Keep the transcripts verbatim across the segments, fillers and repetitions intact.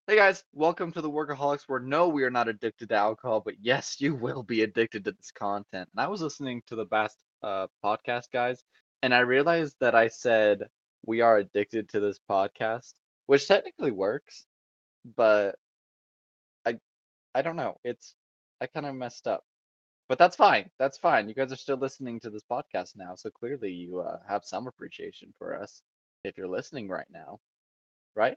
Hey guys, welcome to the Workaholics, where no, we are not addicted to alcohol, but yes, you will be addicted to this content. And I was listening to the Bast uh, podcast, guys, and I realized that I said we are addicted to this podcast, which technically works, but I I don't know. It's I kind of messed up, but that's fine. That's fine. You guys are still listening to this podcast now, so clearly you uh, have some appreciation for us if you're listening right now, right?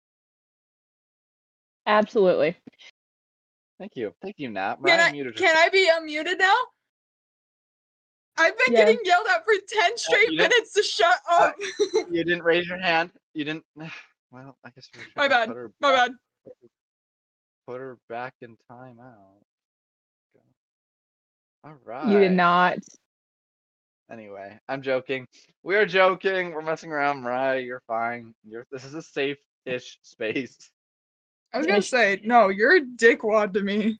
Absolutely. Thank you, thank you, Nat. Can Mariah I muted her. can I be unmuted now? I've been Yeah. getting yelled at for ten straight you didn't- minutes to shut up. You didn't raise your hand. You didn't. Well, I guess we should My bad. put her My back, bad. put her back in timeout. All right. You did not. Anyway, I'm joking. We are joking. We're messing around, Mariah. You're fine. You're. This is a safe-ish space. I was gonna say, no, you're a dickwad to me.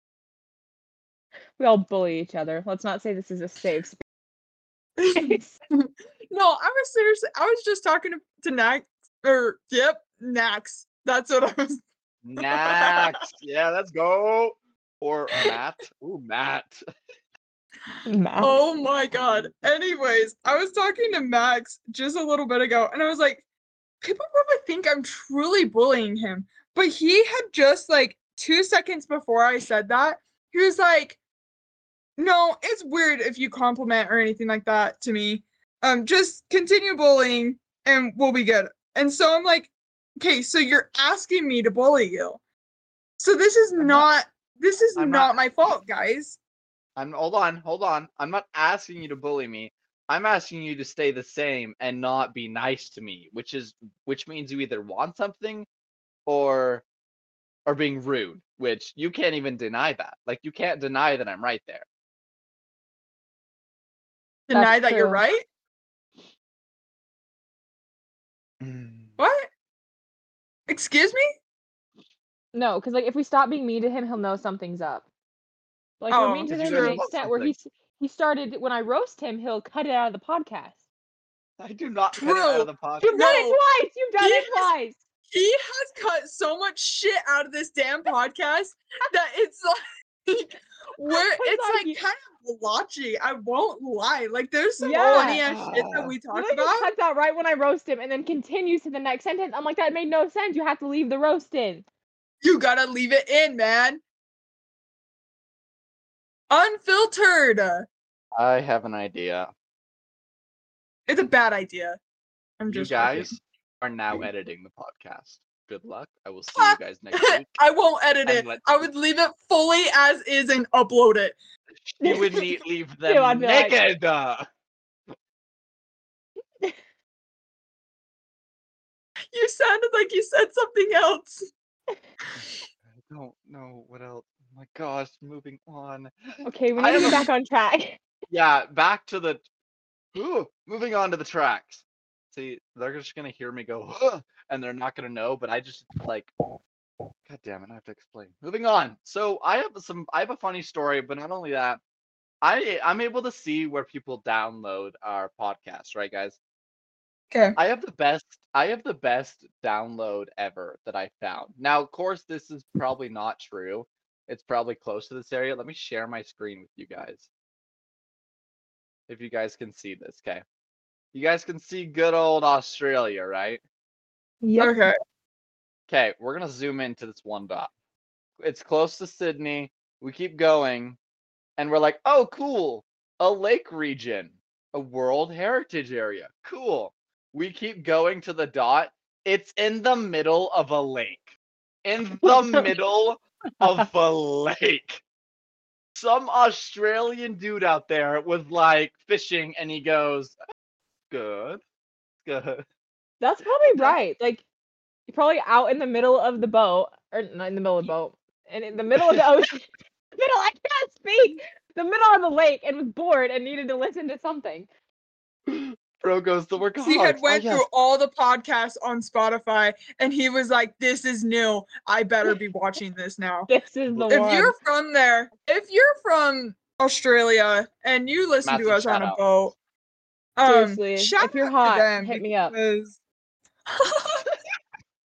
We all bully each other. Let's not say this is a safe space. No, I was seriously. I was just talking to, to Nax, or yep, Nax. That's what I was. Next. Yeah, let's go. Or Matt. Ooh, Matt. Matt. Oh my god. Anyways, I was talking to Max just a little bit ago, and I was like, people probably think I'm truly bullying him. But he had just like two seconds before I said that, he was like, no, it's weird if you compliment or anything like that to me. Um, just continue bullying and we'll be good. And so I'm like, okay, so you're asking me to bully you. So this is I'm not, not- this is I'm not not- my fault, guys. I'm. Hold on. Hold on. I'm not asking you to bully me. I'm asking you to stay the same and not be nice to me, which is which means you either want something or are being rude, which you can't even deny that. Like you can't deny that I'm right there. Deny That's that you're true. right? What? Excuse me? No, because like if we stop being mean to him, he'll know something's up. Like Oh, we're mean to Did him you to guys an want extent where something? he's he started when I roast him, he'll cut it out of the podcast. I do not cut it out True. of the podcast. You've done No. it twice. You've done He it has- twice. He has cut so much shit out of this damn podcast that it's like we're it's like like you- kind of blotchy. I won't lie. Like there's some Yeah. funny ass shit that we You talk know, he about. just cuts out right when I roast him and then continues to the next sentence. I'm like, that made no sense. You have to leave the roast in. You gotta leave it in, man. Unfiltered. I have an idea. It's a bad idea. I'm You just guys joking. are now editing the podcast. Good luck. I will see you guys next week. I won't edit And it. let- I would leave it fully as is and upload it. You would need leave Ew, them I'd be like- naked. uh. You sounded like you said something else. I don't know what else. Oh my gosh, moving on. Okay, we I need to have get a- back on track. Yeah, back to the. Ooh, moving on to the tracks. See, they're just gonna hear me go, "Huh," and they're not gonna know. But I just like, God damn it, I have to explain. Moving on. So I have some. I have a funny story, but not only that, I I'm able to see where people download our podcast, right, guys? Okay. I have the best I have the best download ever that I found. Now, of course, this is probably not true. It's probably close to this area. Let me share my screen with you guys. If you guys can see this, okay? You guys can see good old Australia, right? Yep. Okay. Okay, we're gonna zoom into this one dot. It's close to Sydney. We keep going, and we're like, oh, cool, a lake region, a World Heritage Area. Cool. We keep going to the dot. It's in the middle of a lake. In the middle of a lake. Some Australian dude out there was like fishing, and he goes, good, good. That's probably right. Like, you're probably out in the middle of the boat, or not in the middle of the boat, and in the middle of the ocean, middle, I can't speak, the middle of the lake, and was bored and needed to listen to something. Bro goes the workaholics. He had Oh, went yes. through all the podcasts on Spotify and he was like, this is new. I better be watching this now. This is the If one. you're from there, if you're from Australia and you listen Massive to us on shout a out. boat, um, Seriously, shout if you're out hot, to them hit me up. because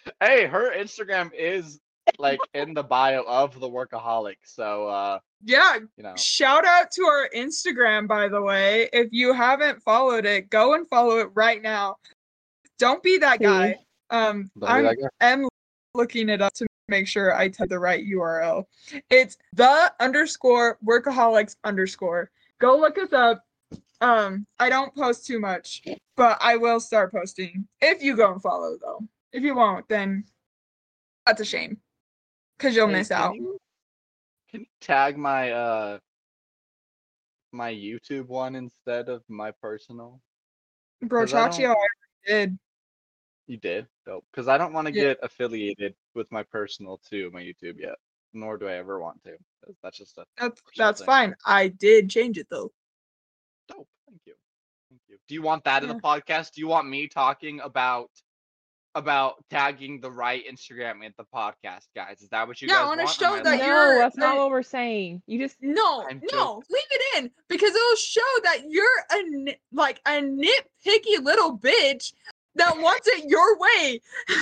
Hey, her Instagram is like in the bio of the Workaholic, so uh, Yeah, you know. shout out to our Instagram, by the way. If you haven't followed it, go and follow it right now. Don't be that guy. Um, Don't be I'm that guy. am looking it up to make sure I type the right U R L. It's the underscore workaholics underscore. Go look us up. Um, I don't post too much, but I will start posting if you go and follow though. If you won't, then that's a shame. Cause you'll Hey, miss can out. you can you tag my uh my YouTube one instead of my personal? Bro, 'Cause I Chachi, I don't. already did. You did? Dope. Because I don't want to Yeah. get affiliated with my personal to my YouTube yet, nor do I ever want to. 'Cause that's just a That's personal that's thing. fine. I did change it though. Dope. Thank you. Thank you. Do you want that in Yeah. the podcast? Do you want me talking about about tagging the right Instagram in the podcast, guys? Is that what you Yeah, I guys wanna want? Or am show I that alone? No, you're that's not a- what we're saying. You just No, I'm no, just- leave it in because it'll show that you're a ni- like a nitpicky little bitch that wants it your way.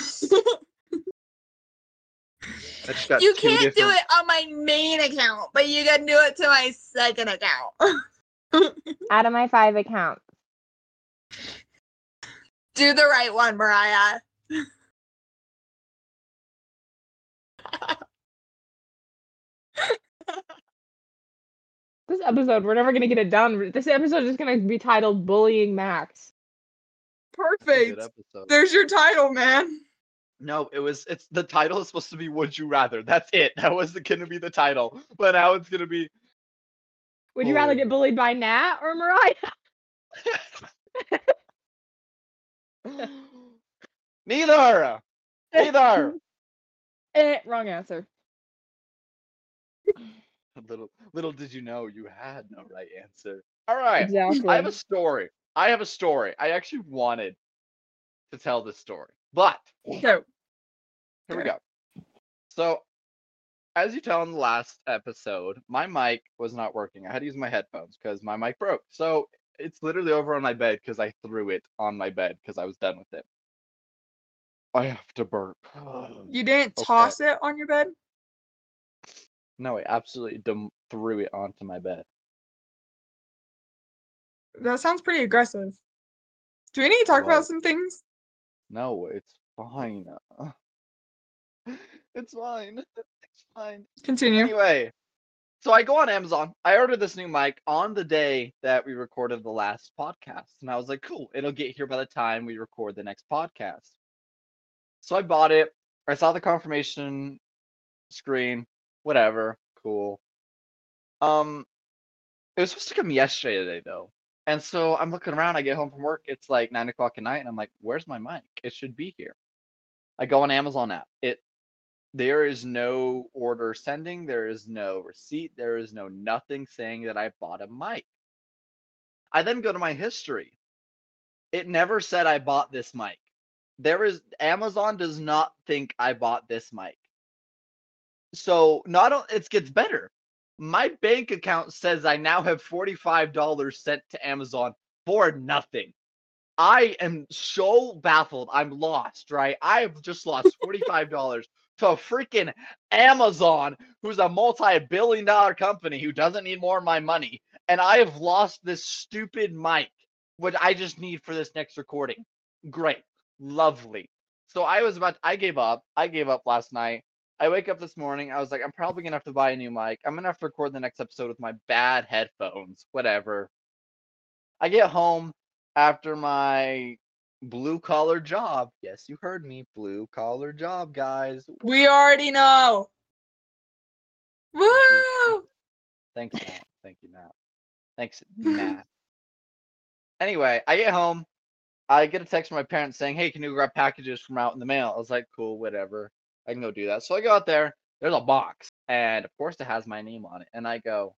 I just got You two can't do different. it on my main account, but you can do it to my second account. out of my five accounts. Do the right one, Mariah. This episode, we're never gonna get it done. This episode is gonna be titled "Bullying Max." It's a good Perfect. episode. There's your title, man. No, it was. It's the title is supposed to be "Would You Rather." That's it. That was gonna be the title, but now it's gonna be. Would you rather Bullying. get bullied by Nat or Mariah? Neither. Neither. Eh, wrong answer. Little little did you know you had no right answer. All right. Exactly. I have a story. I have a story. I actually wanted to tell this story, but So, here we go. So, as you tell in the last episode, my mic was not working. I had to use my headphones because my mic broke. So it's literally over on my bed because I threw it on my bed because I was done with it. I have to burp. you didn't Okay. toss it on your bed? No, I absolutely dum- threw it onto my bed. That sounds pretty aggressive. Do we need to talk about Was. some things? No, it's fine. It's fine. It's fine. Continue. Anyway, so I go on Amazon. I ordered this new mic on the day that we recorded the last podcast. And I was like, cool, it'll get here by the time we record the next podcast. So I bought it. I saw the confirmation screen. Whatever. Cool. Um, it was supposed to come yesterday though. And so I'm looking around. I get home from work. It's like nine o'clock at night, and I'm like, "Where's my mic? It should be here." I go on Amazon app. It there is no order sending. There is no receipt. There is no nothing saying that I bought a mic. I then go to my history. It never said I bought this mic. There is Amazon does not think I bought this mic. So not o- it gets better. My bank account says I now have forty-five dollars sent to Amazon for nothing. I am so baffled. I'm lost, right? I have just lost forty-five dollars to freaking Amazon, who's a multi-billion dollar company who doesn't need more of my money. And I have lost this stupid mic, which I just need for this next recording. Great. Lovely. So I was about, to, I gave up. I gave up last night. I wake up this morning. I was like, I'm probably going to have to buy a new mic. I'm going to have to record the next episode with my bad headphones. Whatever. I get home after my blue collar job. Yes, you heard me. Blue collar job, guys. We already know. Woo! Thanks, Matt. Thank you, Matt. Thanks, Matt. Anyway, I get home. I get a text from my parents saying, hey, can you grab packages from out in the mail? I was like, cool, whatever. I can go do that. So I go out there. There's a box. And of course, it has my name on it. And I go,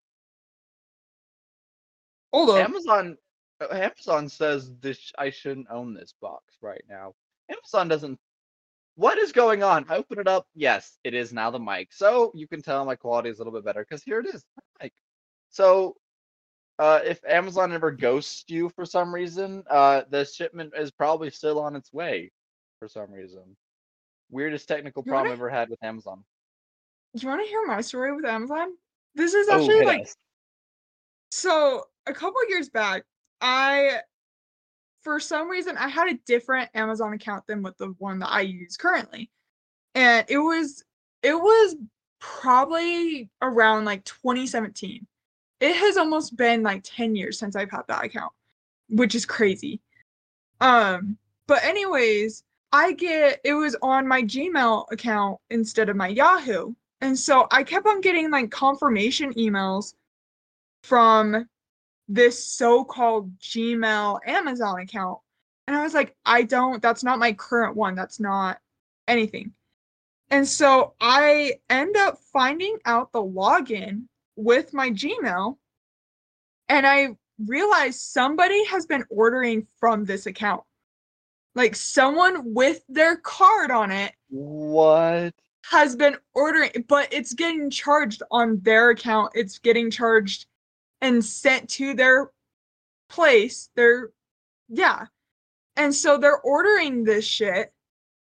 Hold up. Amazon Amazon says this I shouldn't own this box right now. Amazon doesn't. What is going on? I open it up. Yes, it is now the mic. So you can tell my quality is a little bit better because here it is. Mic. So uh, if Amazon ever ghosts you for some reason, uh, the shipment is probably still on its way for some reason. Weirdest technical You problem wanna- ever had with Amazon. You want to hear my story with Amazon? This is Oh, actually hit like us. so. A couple years back, I for some reason I had a different Amazon account than what the one that I use currently, and it was it was probably around like twenty seventeen. It has almost been like ten years since I've had that account, which is crazy. Um, but anyways, I get it was on my Gmail account instead of my Yahoo. And so I kept on getting like confirmation emails from this so-called Gmail Amazon account. And I was like, I don't, that's not my current one. That's not anything. And so I end up finding out the login with my Gmail, and I realized somebody has been ordering from this account. Like someone with their card on it What? has been ordering, but it's getting charged on their account. It's getting charged and sent to their place. Their, yeah. And so they're ordering this shit,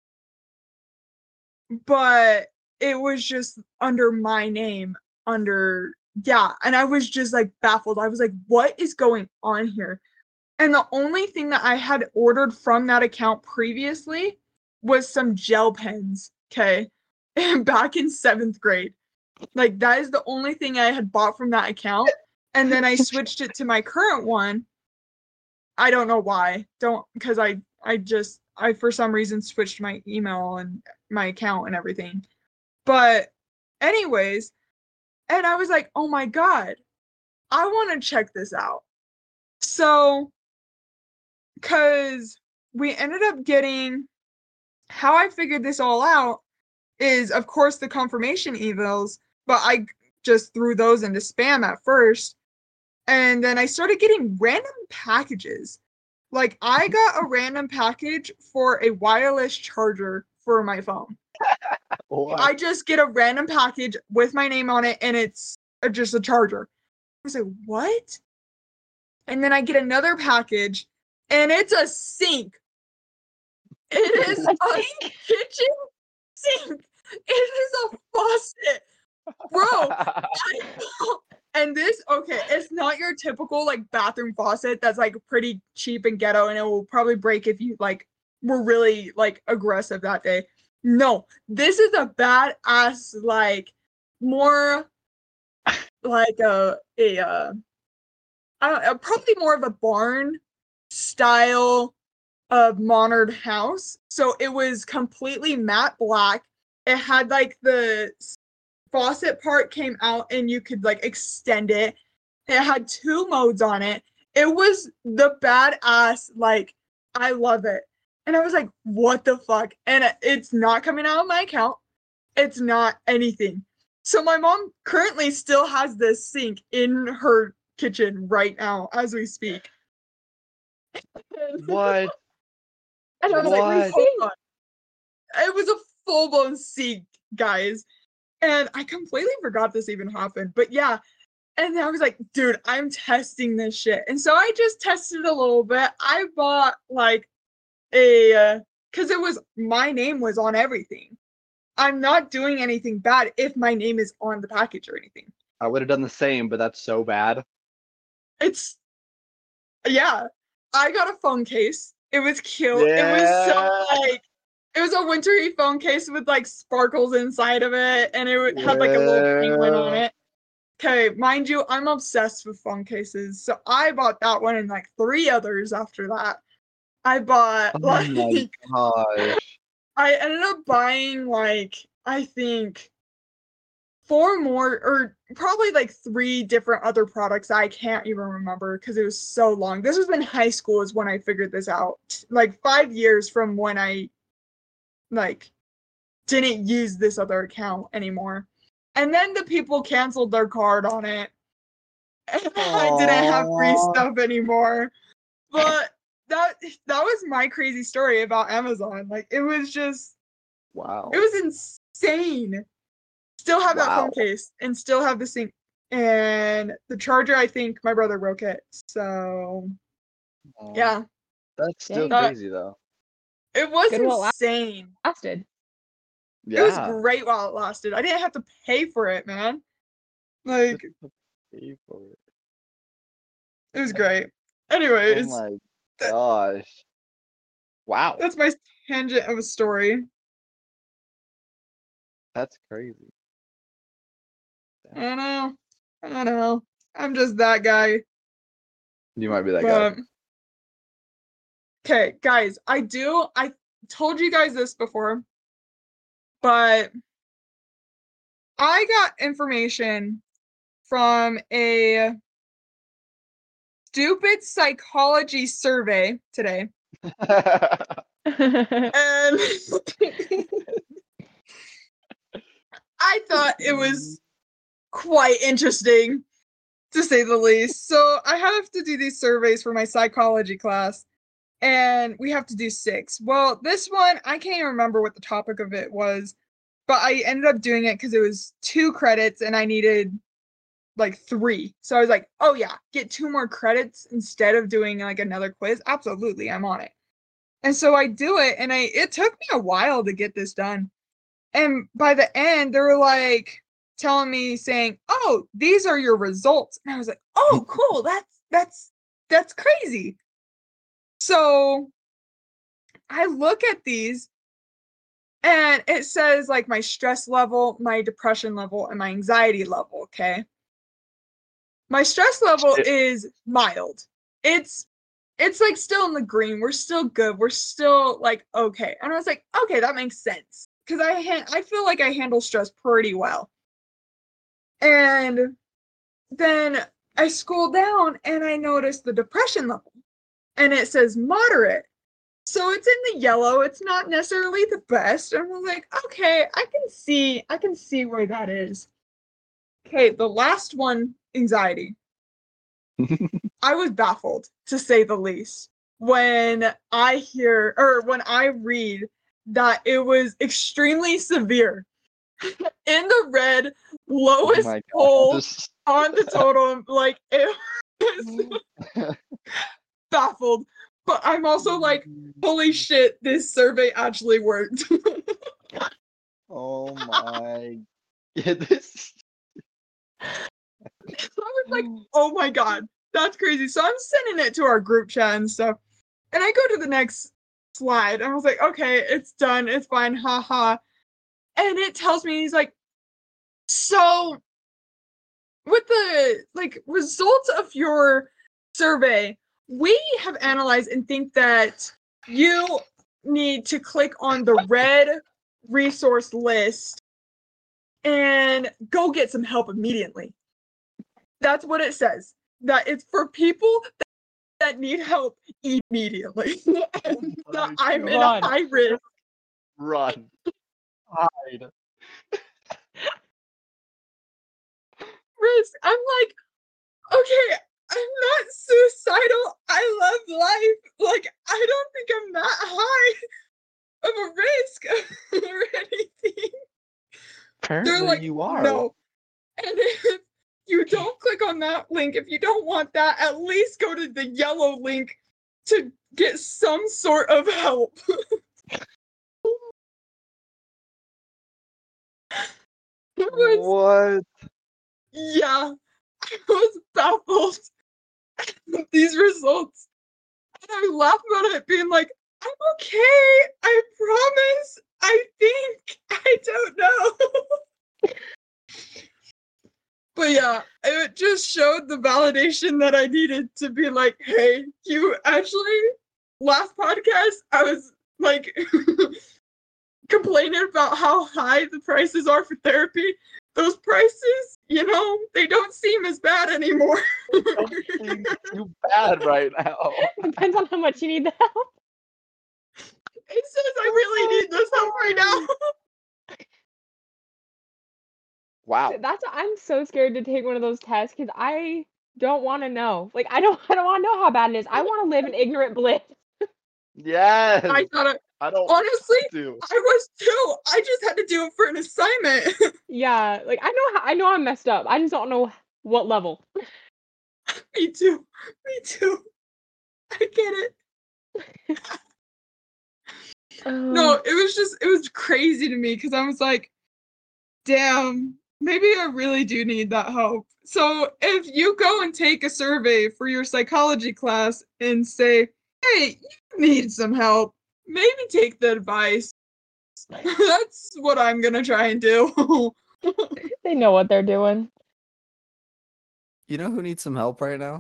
but it was just under my name, under, yeah. And I was just like baffled. I was like, what is going on here? And the only thing that I had ordered from that account previously was some gel pens, okay? Back in seventh grade. Like, that is the only thing I had bought from that account. And then I switched it to my current one. I don't know why. Don't, because I, I just, I for some reason switched my email and my account and everything. But, anyways, and I was like, oh my God, I want to check this out. So, because we ended up getting, how I figured this all out is, of course, the confirmation emails, but I just threw those into spam at first. And then I started getting random packages. Like, I got a random package for a wireless charger for my phone. What? I just get a random package with my name on it, and it's just a charger. I was like, what? And then I get another package, and it's a sink. It is a kitchen sink. It is a faucet. Bro, I know. And this, okay, it's not your typical like bathroom faucet that's like pretty cheap and ghetto, and it will probably break if you like were really like aggressive that day. No, this is a badass, like more like a a uh, I don't know, probably more of a barn style of modern house. So it was completely matte black. It had like the faucet part came out and you could like extend it. It had two modes on it. It was the badass, like, I love it. And I was like, what the fuck? And it's not coming out of my account. It's not anything. So my mom currently still has this sink in her kitchen right now as we speak. What? And I was What? like, hold on. It was a full-blown sink, guys. And I completely forgot this even happened. But yeah. And I was like, dude, I'm testing this shit. And so I just tested a little bit. I bought like a, uh, because it was, my name was on everything. I'm not doing anything bad if my name is on the package or anything. I would have done the same, but that's so bad. It's, yeah. I got a phone case. It was cute. Yeah. It was so like, it was a wintry phone case with like sparkles inside of it, and it had like a little penguin on Yeah. it. Okay, mind you, I'm obsessed with phone cases, so I bought that one and like three others after that. I bought Oh like my gosh. I ended up buying like I think four more or probably like three different other products I can't even remember because it was so long. This was in high school is when I figured this out. Like five years from when I like didn't use this other account anymore. And then the people canceled their card on it. And I didn't have free Aw. stuff anymore. But that that was my crazy story about Amazon. Like it was just Wow. it was insane. Still have that phone Wow. case and still have the sink and the charger. I think my brother broke it. So Aw. yeah, That's still Dang. Uh, crazy though. it was Good while it insane. lasted. It was Yeah. great while it lasted. I didn't have to pay for it, man. Like, Pay for it. it was great. Oh Anyways, my that- gosh. Wow. that's my tangent of a story. That's crazy. I don't know. I don't know. I'm just that guy. You might be that guy. But okay, guys, I do. I told you guys this before, but I got information from a stupid psychology survey today, and I thought it was quite interesting, to say the least. So I have to do these surveys for my psychology class, and we have to do six. Well, this one, I can't even remember what the topic of it was, but I ended up doing it because it was two credits and I needed like three. So I was like, oh yeah, get two more credits instead of doing like another quiz. Absolutely, I'm on it. And so I do it, and I it took me a while to get this done. And by the end, they were like telling me, saying, oh, these are your results. And I was like, oh, cool, that's that's that's crazy. So I look at these, and it says like my stress level, my depression level, and my anxiety level, okay? My stress level Shit. is mild. It's it's like still in the green. We're still good. We're still like okay. And I was like, okay, that makes sense. Because I ha- I feel like I handle stress pretty well. And then I scroll down and I notice the depression level. And it says moderate. So it's in the yellow. It's not necessarily the best. And I'm like, okay, I can see, I can see where that is. Okay, the last one, anxiety. I was baffled, to say the least, when I hear or when I read that it was extremely severe. In the red, Oh lowest my pole gosh. on the totem, like it was baffled. But I'm also like, holy shit, this survey actually worked. Oh my. Yeah, this. So I was like, oh my god, that's crazy. So I'm sending it to our group chat and stuff. And I go to the next slide, and I was like, okay, it's done, it's fine, haha. And it tells me, he's like, so with the like results of your survey, we have analyzed and think that you need to click on the red resource list and go get some help immediately. That's what it says. That it's for people that, that need help immediately. And Oh that my I'm in a God. high risk. Run. Hide. risk. I'm like, okay, I'm not suicidal. I love life. Like, I don't think I'm that high of a risk or anything. Apparently They're like, you are. no. And if you don't click on that link, if you don't want that, at least go to the yellow link to get some sort of help. It was, What? yeah, I was baffled with these results. And I laugh about it being like, I'm okay. I promise. I think. I don't know. But yeah, it just showed the validation that I needed to be like, hey, you actually, last podcast, I was like complaining about how high the prices are for therapy. Those prices, you know, they don't seem as bad anymore. Don't seem too bad right now. Depends on how much you need the help. It says I really need this help right now. Wow. That's I'm so scared to take one of those tests because I don't want to know. Like I don't I don't want to know how bad it is. I want to live in ignorant bliss. Yes. I thought it, I don't honestly, want to. I was too. I just had to do it for an assignment. Yeah, like I know how I know I'm messed up. I just don't know what level. Me too. Me too. I get it. No, Oh, it was just, it was crazy to me because I was like, damn, maybe I really do need that help. So if you go and take a survey for your psychology class and say, hey, you need some help, maybe take the advice. That's what I'm gonna try and do. they know what they're doing. You know who needs some help right now?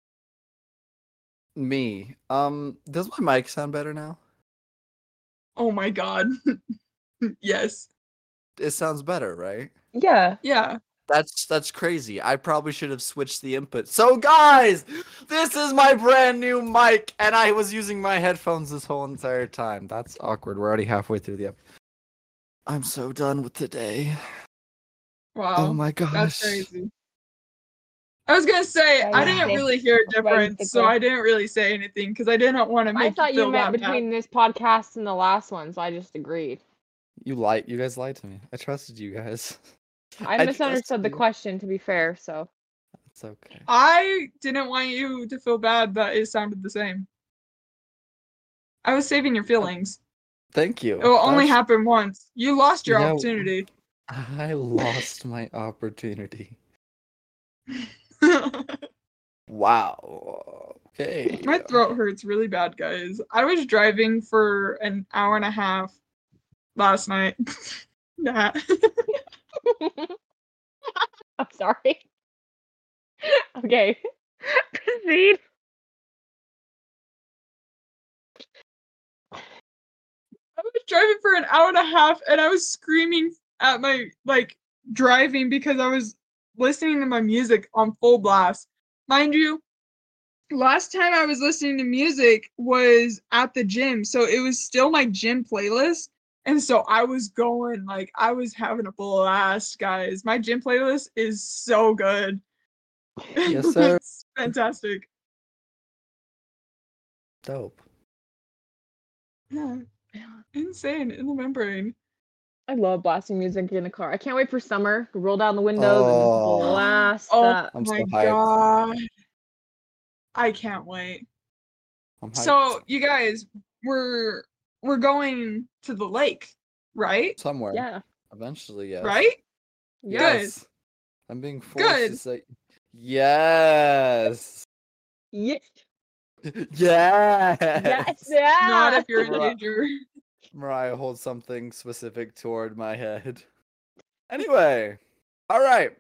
Me. Um, does my mic sound better now? Oh my god. Yes. It sounds better, right? Yeah. Yeah. That's that's crazy. I probably should have switched the input. So guys, this is my brand new mic, and I was using my headphones this whole entire time. That's awkward. We're already halfway through the episode. I'm so done with today. Wow. Oh my gosh. That's crazy. I was gonna say Why I you didn't think- really hear a why you difference, think so that? I didn't really say anything because I didn't want to make I thought you feel meant that bad. between this podcast and the last one, so I just agreed. You lied. You guys lied to me. I trusted you guys. I I misunderstood the trusted you. question, to be fair, so. It's okay. I didn't want you to feel bad that it sounded the same. I was saving your feelings. Thank you. It will only That's- happen once. You lost your Yeah. opportunity. I lost my opportunity. Wow. Okay. My throat hurts really bad, guys. I was driving for an hour and a half last night. Nah. I'm sorry. Okay. Proceed. I was driving for an hour and a half and I was screaming at my, like, driving because I was listening to my music on full blast. Mind you, last time I was listening to music was at the gym, so it was still my gym playlist. And so I was going, like, I was having a blast, guys. My gym playlist is so good. Yes, sir. It's fantastic. Dope. Yeah. Insane in the membrane. I love blasting music in the car. I can't wait for summer to roll down the windows and Oh. just blast Oh that. I'm so my hyped. god. I can't wait. I'm hyped. So you guys, we're we're going to the lake, right? somewhere. Yeah. Eventually, yes. Right? Yeah. Yes. I'm being forced Good. to say yes. Yes. Yes. Yes. Yeah. Not if you're in Right. danger. Mariah holds something specific toward my head. Anyway, all right.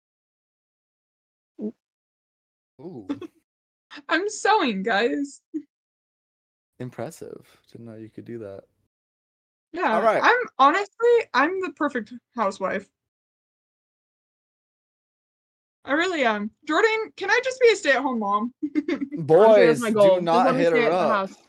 Ooh, I'm sewing, guys. impressive. Didn't know you could do that. Yeah. All right. I'm honestly, I'm the perfect housewife. I really am. Jordan, can I just be a stay-at-home mom? Honestly, Boys, that's my goal. do Just not let me hit stay her at the up. house.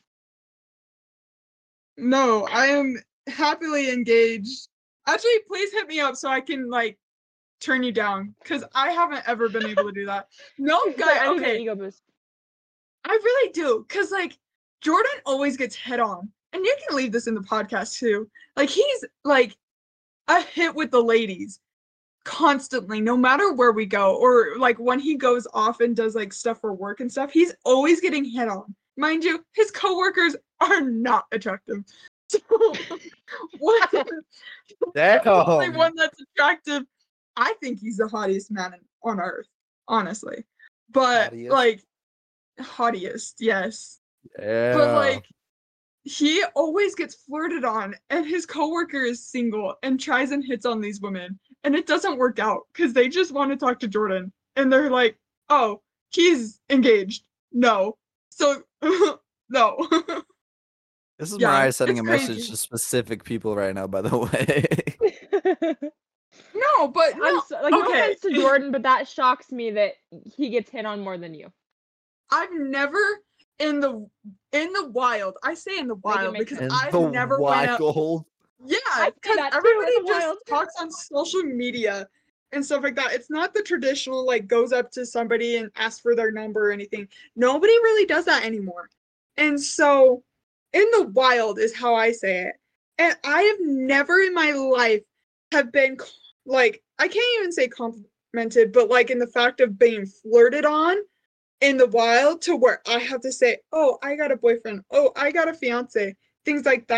No, I am happily engaged. Actually, please hit me up so I can like turn you down because I haven't ever been able to do that. No, Sorry, guy. I need an Okay, ego boost. I really do because like Jordan always gets hit on, and you can leave this in the podcast too. Like he's like a hit with the ladies constantly, no matter where we go, or like when he goes off and does like stuff for work and stuff. He's always getting hit on. Mind you, his coworkers are not attractive. So what? The only Damn. one that's attractive, I think he's the hottest man on earth, honestly. But Hottiest? like, hottiest, yes. Yeah. But like, he always gets flirted on, and his coworker is single and tries and hits on these women, and it doesn't work out because they just want to talk to Jordan, and they're like, "Oh, he's engaged. No, so no." This is Yeah, Mariah sending it's a message crazy. to specific people right now, by the way. No, but I'm no. so, like, no okay. offense to Jordan, but that shocks me that he gets hit on more than you. I've never in the in the wild. I say in the wild make because In I've the never went out. wild. Yeah, I say because that too, in everybody the just wild. talks on social media and stuff like that. It's not the traditional like goes up to somebody and asks for their number or anything. Nobody really does that anymore. And so in the wild is how I say it. And I have never in my life have been like I can't even say complimented, but like in the fact of being flirted on in the wild to where I have to say, "Oh, I got a boyfriend. Oh, I got a fiance." Things like that.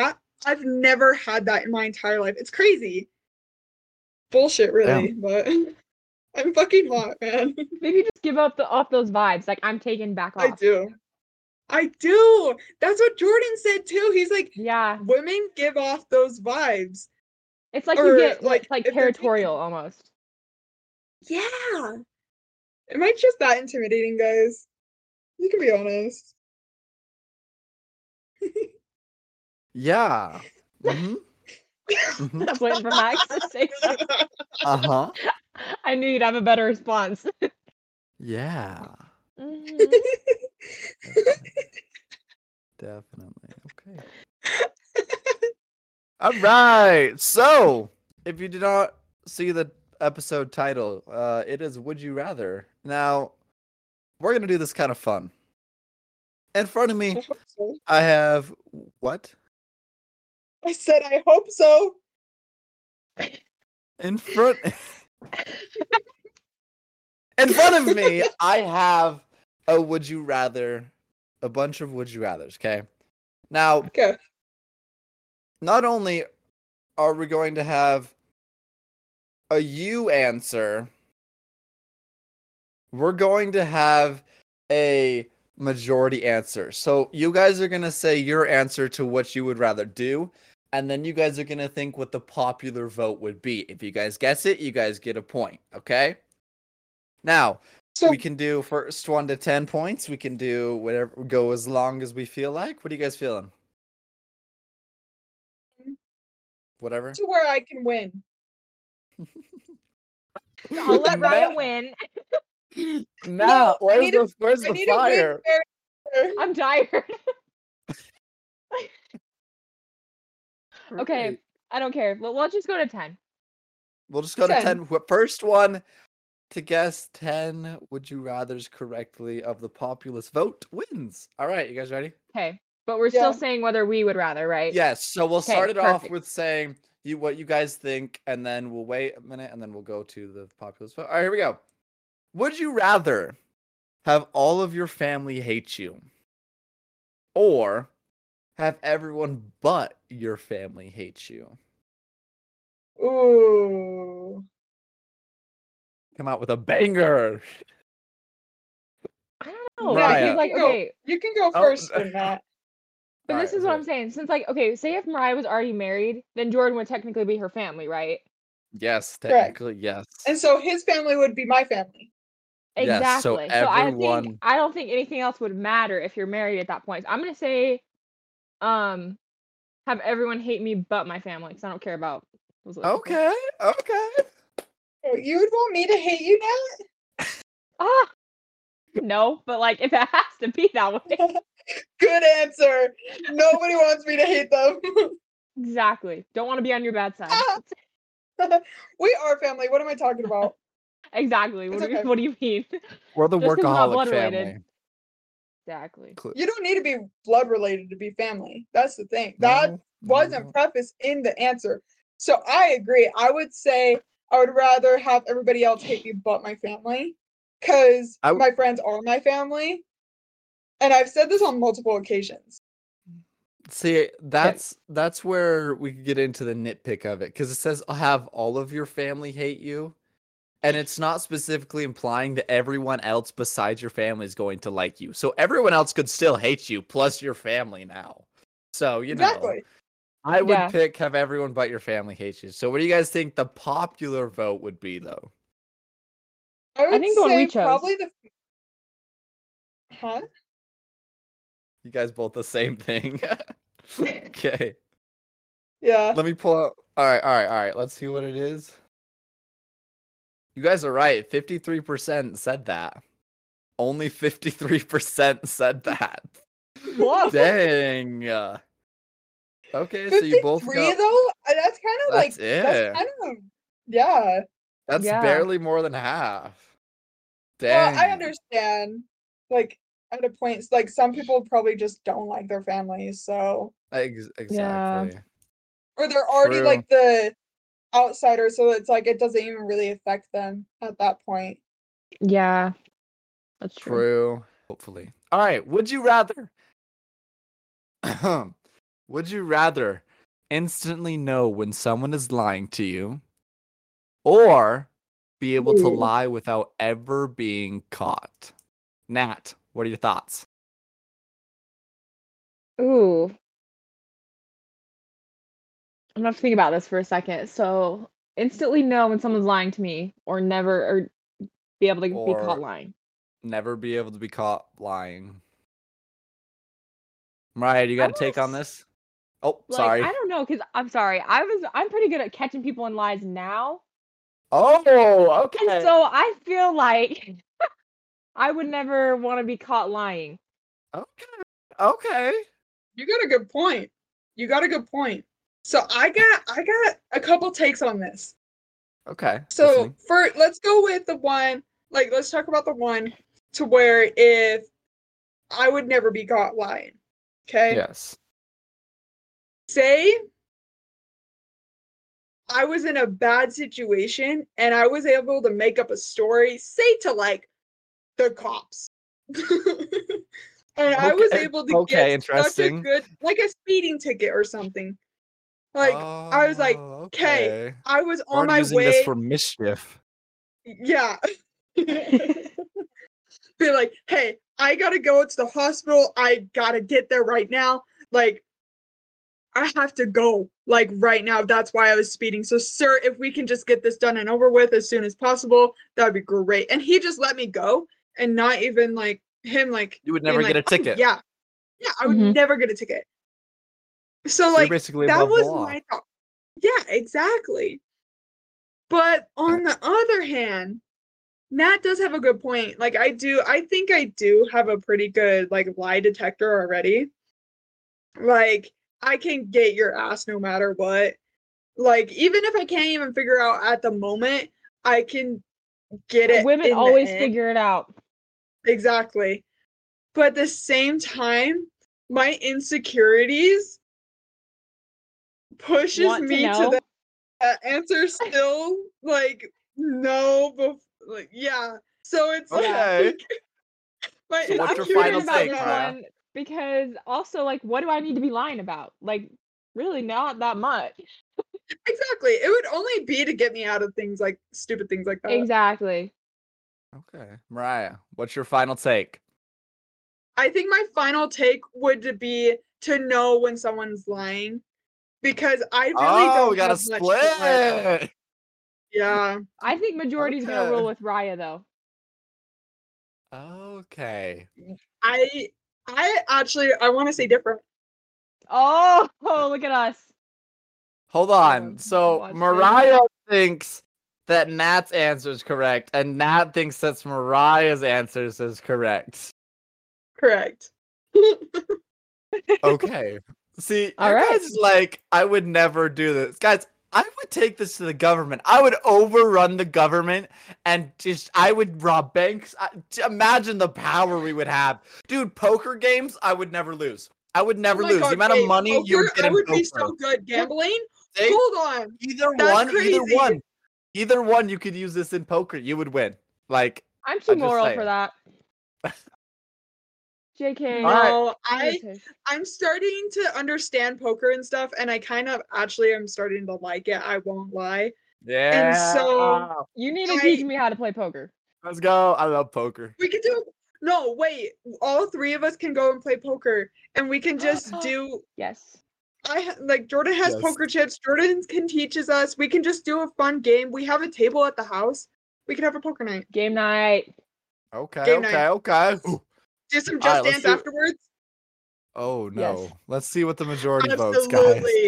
I've never had that in my entire life. It's crazy. Bullshit, really, but I'm fucking hot, man. Maybe just give up the off those vibes. Like I'm taken back off. I do. I do. That's what Jordan said too. He's like, Yeah. women give off those vibes. It's like Or, you get like, like, like if they're territorial almost. Yeah. Am I just that intimidating, guys? You can be honest. Yeah. Mm-hmm. I was waiting for Max to say something. Uh-huh. I knew you'd have a better response. Yeah. Mhm. Definitely. Okay. All right. So, if you did not see the episode title, uh, it is Would You Rather. Now, we're going to do this kind of fun. In front of I me, hope so. I have what? I said I hope so. In front In front of me, I have a Would You Rather, a bunch of Would You Rathers, okay? Now, Okay. not only are we going to have a you answer, we're going to have a majority answer. So you guys are going to say your answer to what you would rather do, and then you guys are going to think what the popular vote would be. If you guys guess it, you guys get a point, okay? Now, So we can do first one to ten points. We can do whatever, go as long as we feel like. What are you guys feeling? Whatever. to where I can win. I'll let Ryan Matt- win. Matt, I where's need to- the, where's I the need to win fire? fair. I'm tired. Okay, Great. I don't care. Well, let's just go to ten. We'll just go to ten. ten. Wh- First one to guess ten Would You Rathers correctly of the populist vote wins. All right, you guys ready? Okay, but we're Yeah. still saying whether we would rather, right? Yes. So we'll Okay, start it off perfect. with saying you what you guys think, and then we'll wait a minute, and then we'll go to the populist vote. All right, here we go. Would you rather have all of your family hate you, or have everyone but your family hate you? Ooh. Come out with a banger. I don't know. Mariah. I feel You like can go- okay, You can go Oh, first uh, in that. but Alright, this is let's what do I'm it. saying. Since like okay, say if Mariah was already married, then Jordan would technically be her family, right? Yes, Correct. technically, yes. And so his family would be my family. Yes, so Exactly. So, I everyone- think I don't think anything else would matter if you're married at that point. So I'm gonna say, um, have everyone hate me but my family because I don't care about those other people. Okay, okay. Oh, you would want me to hate you now? Ah, no, but like if it has to be that way, Good answer. Nobody wants me to hate them. exactly. Don't want to be on your bad side. Ah. We are family. What am I talking about? Exactly. What It's do, you, okay. what do you mean? We're the Just 'cause we're not workaholic blood family. related. Exactly. Cl- You don't need to be blood related to be family. That's the thing. That No, wasn't no. prefaced in the answer. So I agree. I would say I would rather have everybody else hate me but my family. Because I w- my friends are my family. And I've said this on multiple occasions. See, that's that's where we could get into the nitpick of it, because it says have all of your family hate you, and it's not specifically implying that everyone else besides your family is going to like you. So everyone else could still hate you, plus your family now. So you know, Exactly. I would Yeah. pick have everyone but your family hate you. So what do you guys think the popular vote would be, though? I would think the one we say chose. probably the Huh? You guys both the same thing. Okay. Yeah. Let me pull out. All right, all right, all right. Let's see what it is. You guys are right. fifty-three percent said that. Only fifty-three percent said that. Whoa. Dang. Uh, Okay, so you both fifty-three got. though? Uh, That's kind of like That's it. that's kind of yeah. That's Yeah. barely more than half. Well, Dang. I understand. Like at a point, it's like some people probably just don't like their families, so Ex- exactly. or they're already True. like the outsider, so it's like it doesn't even really affect them at that point. Yeah. That's true. True. Hopefully. All right. Would you rather? Would you rather instantly know when someone is lying to you, or be able to Ooh. lie without ever being caught? Nat, what are your thoughts? Ooh. I'm gonna have to think about this for a second. So instantly know when someone's lying to me, or never, or be able to be caught Or lying. never be able to be caught lying. Mariah, you I got a take on wanna this? Oh, Like, sorry. I don't know, cause I'm sorry. I was I'm pretty good at catching people in lies now. Oh, And okay. so I feel like I would never want to be caught lying. Okay. Okay. You got a good point. You got a good point. So I got I got a couple takes on this. Okay. So listening. for let's go with the one, like let's talk about the one to where if I would never be caught lying. Okay? Yes. Say I was in a bad situation and I was able to make up a story, say to like the cops. And I was Okay, able to okay, get such a interesting. good, like a speeding ticket or something. Like I was like, Oh, okay, okay. I was on We're my using this way. for mischief. Yeah. Be like, hey, I gotta go to the hospital. I gotta get there right now. Like, I have to go, like, right now. That's why I was speeding. So, sir, if we can just get this done and over with as soon as possible, that would be great. And he just let me go and not even, like, him, like, You would being never like, get a "Oh, ticket. yeah. Yeah, I would Mhm. never get a ticket. So, So you're like, basically that above the was law. my thought. Yeah, exactly. But on the other hand, Nat does have a good point. Like I do, I think I do have a pretty good like lie detector already. Like I can get your ass no matter what. Like even if I can't even figure out at the moment, I can get it Women in the always end. figure it out. Exactly. But at the same time, my insecurities pushes Want to me to know? the uh, answer still like no, bef- like yeah. So it's Yeah. Okay. like my So what's I'm your curious final about take, this Mariah? one because also, like, what do I need to be lying about? Like, really not that much. exactly. It would only be to get me out of things like stupid things like that. Exactly. Okay. Mariah, what's your final take? I think my final take would be to know when someone's lying because I really Oh, don't we got a have much to lie. split. Yeah. I think majority's gonna rule Okay. with Raya though. Okay. I I actually I want to say different. Oh, oh, look at us. Hold Oh, on. So watch this. Mariah thinks that Nat's answer is correct, and Nat thinks that Mariah's answers is correct. Correct. Okay. See, All you right. guys is like, I would never do this. Guys, I would take this to the government. I would overrun the government and just, I would rob banks. I, j- imagine the power we would have. Dude, poker games, I would never lose. I would Oh never my lose. god, the amount of wait, money you would poker? get I in would poker. be so good gambling. See? Hold on. Either That's one, either crazy. one. Either one, you could use this in poker. You would win. Like, I'm too I'm just moral saying. for that. J K. All right. No, I Jesus. I'm starting to understand poker and stuff, and I kind of actually am starting to like it. I won't lie. Yeah. And so You need to I- teach me how to play poker. Let's go. I love poker. we could do. No, wait. All three of us can go and play poker, and we can just do. Yes. I ha- like Jordan has Yes. poker chips. Jordan can teaches us. We can just do a fun game. We have a table at the house. We can have a poker night. Game night. Okay, Game okay, night. okay. Ooh. Do some All just right, let's dance do- afterwards. Oh no. Yes. Let's see what the majority votes, guys. Absolutely.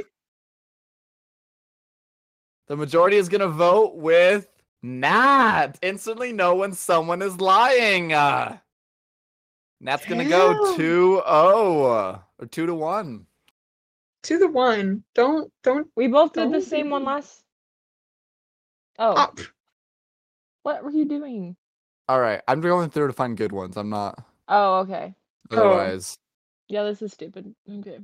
The majority is gonna vote with Nat. Instantly know when someone is lying. Uh, Nat's gonna go Damn. two oh or two to one. To the one. Don't don't. We both did the Don't same one be- last. Oh, Up. what were you doing? All right, I'm going through to find good ones. I'm not. Oh, okay. Oh. Otherwise, Yeah, this is stupid. Okay.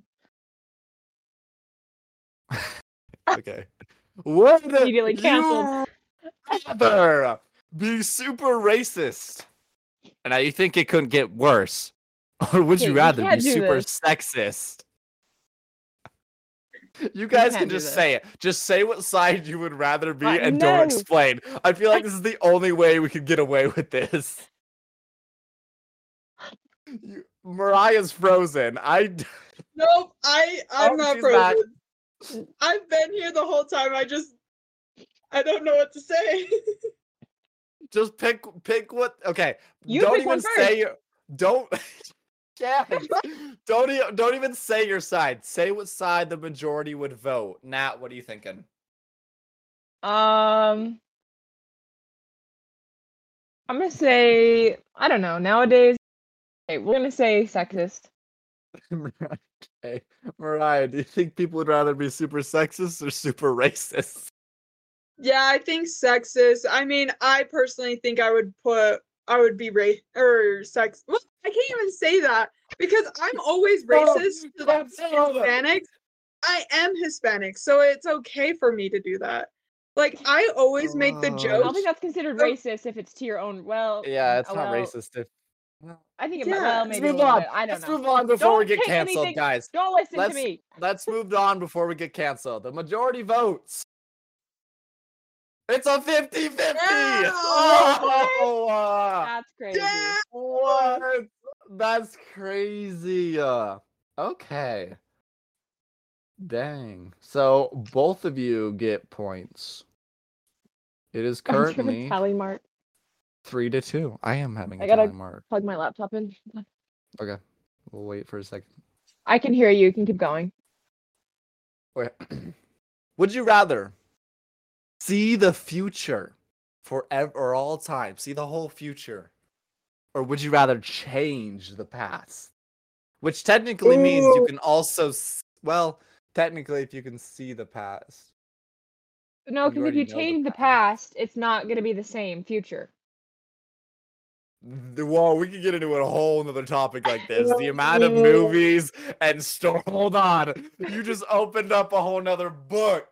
okay. Would Immediately canceled. you rather be super racist? And now you think it couldn't get worse, or would Okay, you we rather be can't do super this. sexist? You guys can't can do just this. say it. Just say what side you would rather be Uh, and no. don't explain. I feel like this is the only way we could get away with this. You, Mariah's frozen. I. Nope, I I'm Oh, not she's back. frozen. I've been here the whole time. I just I don't know what to say. Just pick pick what. Okay. You don't pick even one say your. Don't. Yeah. don't e- don't even say your side. Say what side the majority would vote. Nat, what are you thinking? Um, I'm gonna say I don't know. Nowadays, okay, we're gonna say sexist. Okay. Mariah, do you think people would rather be super sexist or super racist? Yeah, I think sexist. I mean, I personally think I would put I would be race or sex. Well, I can't even say that because I'm always racist to like That's so bad. Hispanics. I am Hispanic, so it's okay for me to do that. Like I always make the Oh, I don't joke. think that's considered Oh. racist if it's to your own. Well, Yeah, it's uh, not well, racist. If... Well, I think it Yeah, might. Well, let's let's maybe a move little on. bit. I don't Let's know. move on before we Don't get pick canceled, anything. guys. Don't listen Let's to me. let's move on before we get canceled. The majority votes. It's a fifty fifty. Yeah. Oh, uh, That's crazy. Yeah. what? That's crazy. Uh, okay. Dang. So both of you get points. It is I'm having currently tally mark. three to two. I am having a I gotta- tally mark. Plug my laptop in. Okay. We'll wait for a second. I can hear you. You can keep going. Wait. Would you rather see the future forever or all time? See the whole future? Or would you rather change the past? Which technically means you Ooh. can also, s- well, technically if you can see the past. No, You because if already you know the change the past. past, it's not gonna be the same future. The- Whoa, we could get into a whole nother topic like this. The amount of movies and story. Hold on. You just opened up a whole nother book.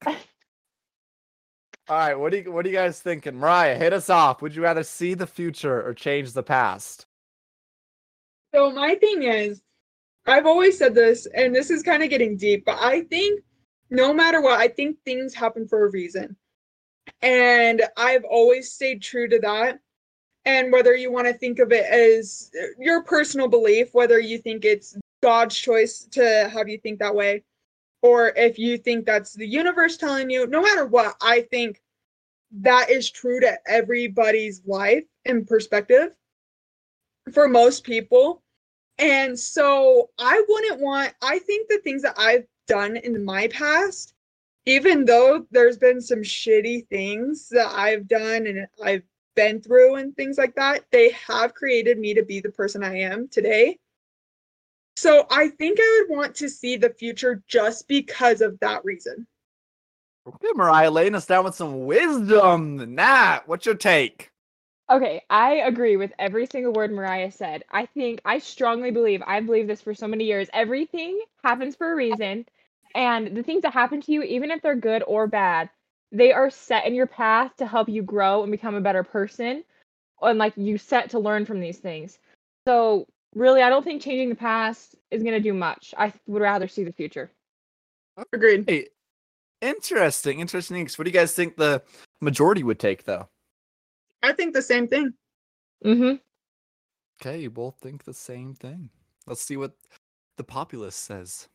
All right, what do you what are you guys thinking? Mariah, hit us off. Would you rather see the future or change the past? So my thing is, I've always said this, and this is kind of getting deep, but I think no matter what, I think things happen for a reason. And I've always stayed true to that. And whether you want to think of it as your personal belief, whether you think it's God's choice to have you think that way, or if you think that's the universe telling you, no matter what, I think that is true to everybody's life and perspective for most people. And so I wouldn't want, I think the things that I've done in my past, even though there's been some shitty things that I've done and I've been through and things like that, they have created me to be the person I am today. So I think I would want to see the future just because of that reason. Okay, Mariah, laying us down with some wisdom. Nat, what's your take? Okay, I agree with every single word Mariah said. I think I strongly believe, I believe this for so many years, everything happens for a reason. And the things that happen to you, even if they're good or bad, they are set in your path to help you grow and become a better person. And like you set to learn from these things. So really, I don't think changing the past is going to do much. I would rather see the future. Agreed. Hey, interesting, interesting. What do you guys think the majority would take, though? I think the same thing. Mm-hmm. Okay, you both think the same thing. Let's see what the populace says.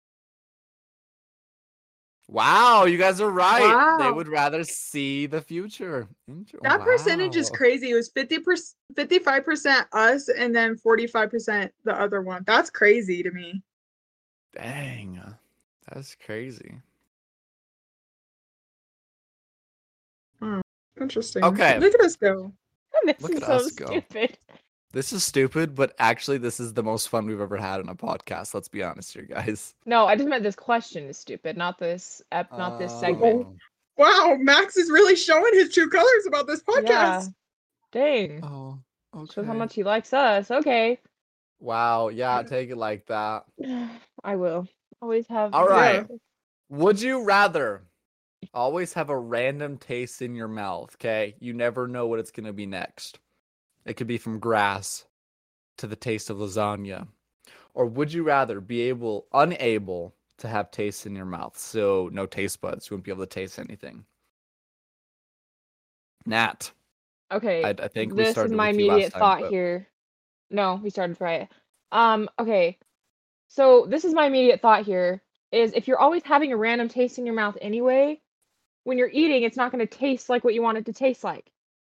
Wow, you guys are right. They Wow. would rather see the future. Inter- That percentage is wow. crazy. It was fifty percent, fifty-five percent us, and then forty-five percent the other one. That's crazy to me. Dang, that's crazy. Interesting. Okay. Look at us go. This Look is at so us go. stupid. This is stupid, but actually, this is the most fun we've ever had in a podcast. Let's be honest here, guys. No, I just meant this question is stupid, not this ep- not this segment. Um, Wow, Max is really showing his true colors about this podcast. Yeah. Dang. Oh, okay. Shows how much he likes us. Okay. Wow, yeah, take it like that. I will. Always have. All right. Yeah. Would you rather always have a random taste in your mouth, okay? You never know what it's going to be next. It could be from grass to the taste of lasagna. Or would you rather be able unable to have taste in your mouth. So no taste buds. You wouldn't be able to taste anything. Nat. Okay. I, I think we This is started my with you last immediate time, thought but- here. No, we started right. Um, okay. So this is my immediate thought here is if you're always having a random taste in your mouth anyway, when you're eating, it's not going to taste like what you want it to taste like.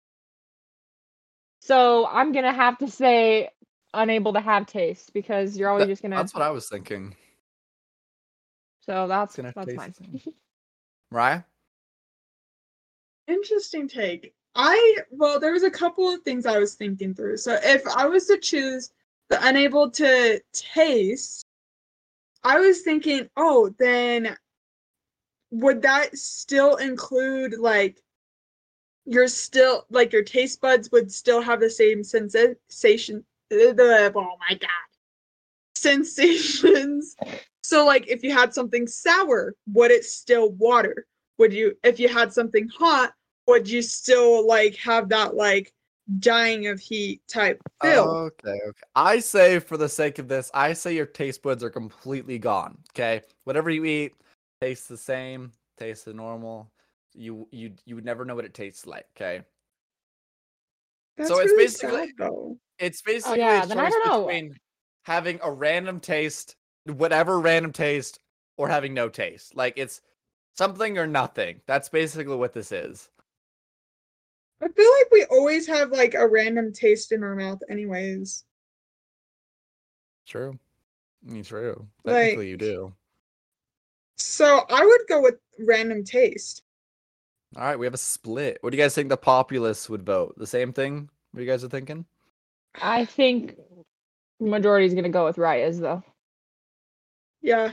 So I'm going to have to say unable to have taste because you're always That- just going to. That's what I was thinking. So that's Gonna that's taste mine. the same. Mariah? Interesting take. I well, there was a couple of things I was thinking through. So if I was to choose the unable to taste, I was thinking, oh, then would that still include like you're still like your taste buds would still have the same sensation? Oh my god, sensations. So like if you had something sour, would it still water? Would you if you had something hot, would you still like have that like dying of heat type feel? Okay, okay. I say for the sake of this, I say your taste buds are completely gone. Okay, whatever you eat tastes the same, tastes the normal. You you you would never know what it tastes like. Okay, That's so it's really basically- sad, though. it's basically yeah, a then I choice don't know. between having a random taste, whatever random taste, or having no taste. Like it's something or nothing. That's basically what this is. I feel like we always have like a random taste in our mouth, anyways. True. I mean, true. Like- Technically, you do. So I would go with random taste. All right, we have a split. What do you guys think the populace would vote? The same thing? What you guys are thinking? I think majority is going to go with Raya's though. Yeah.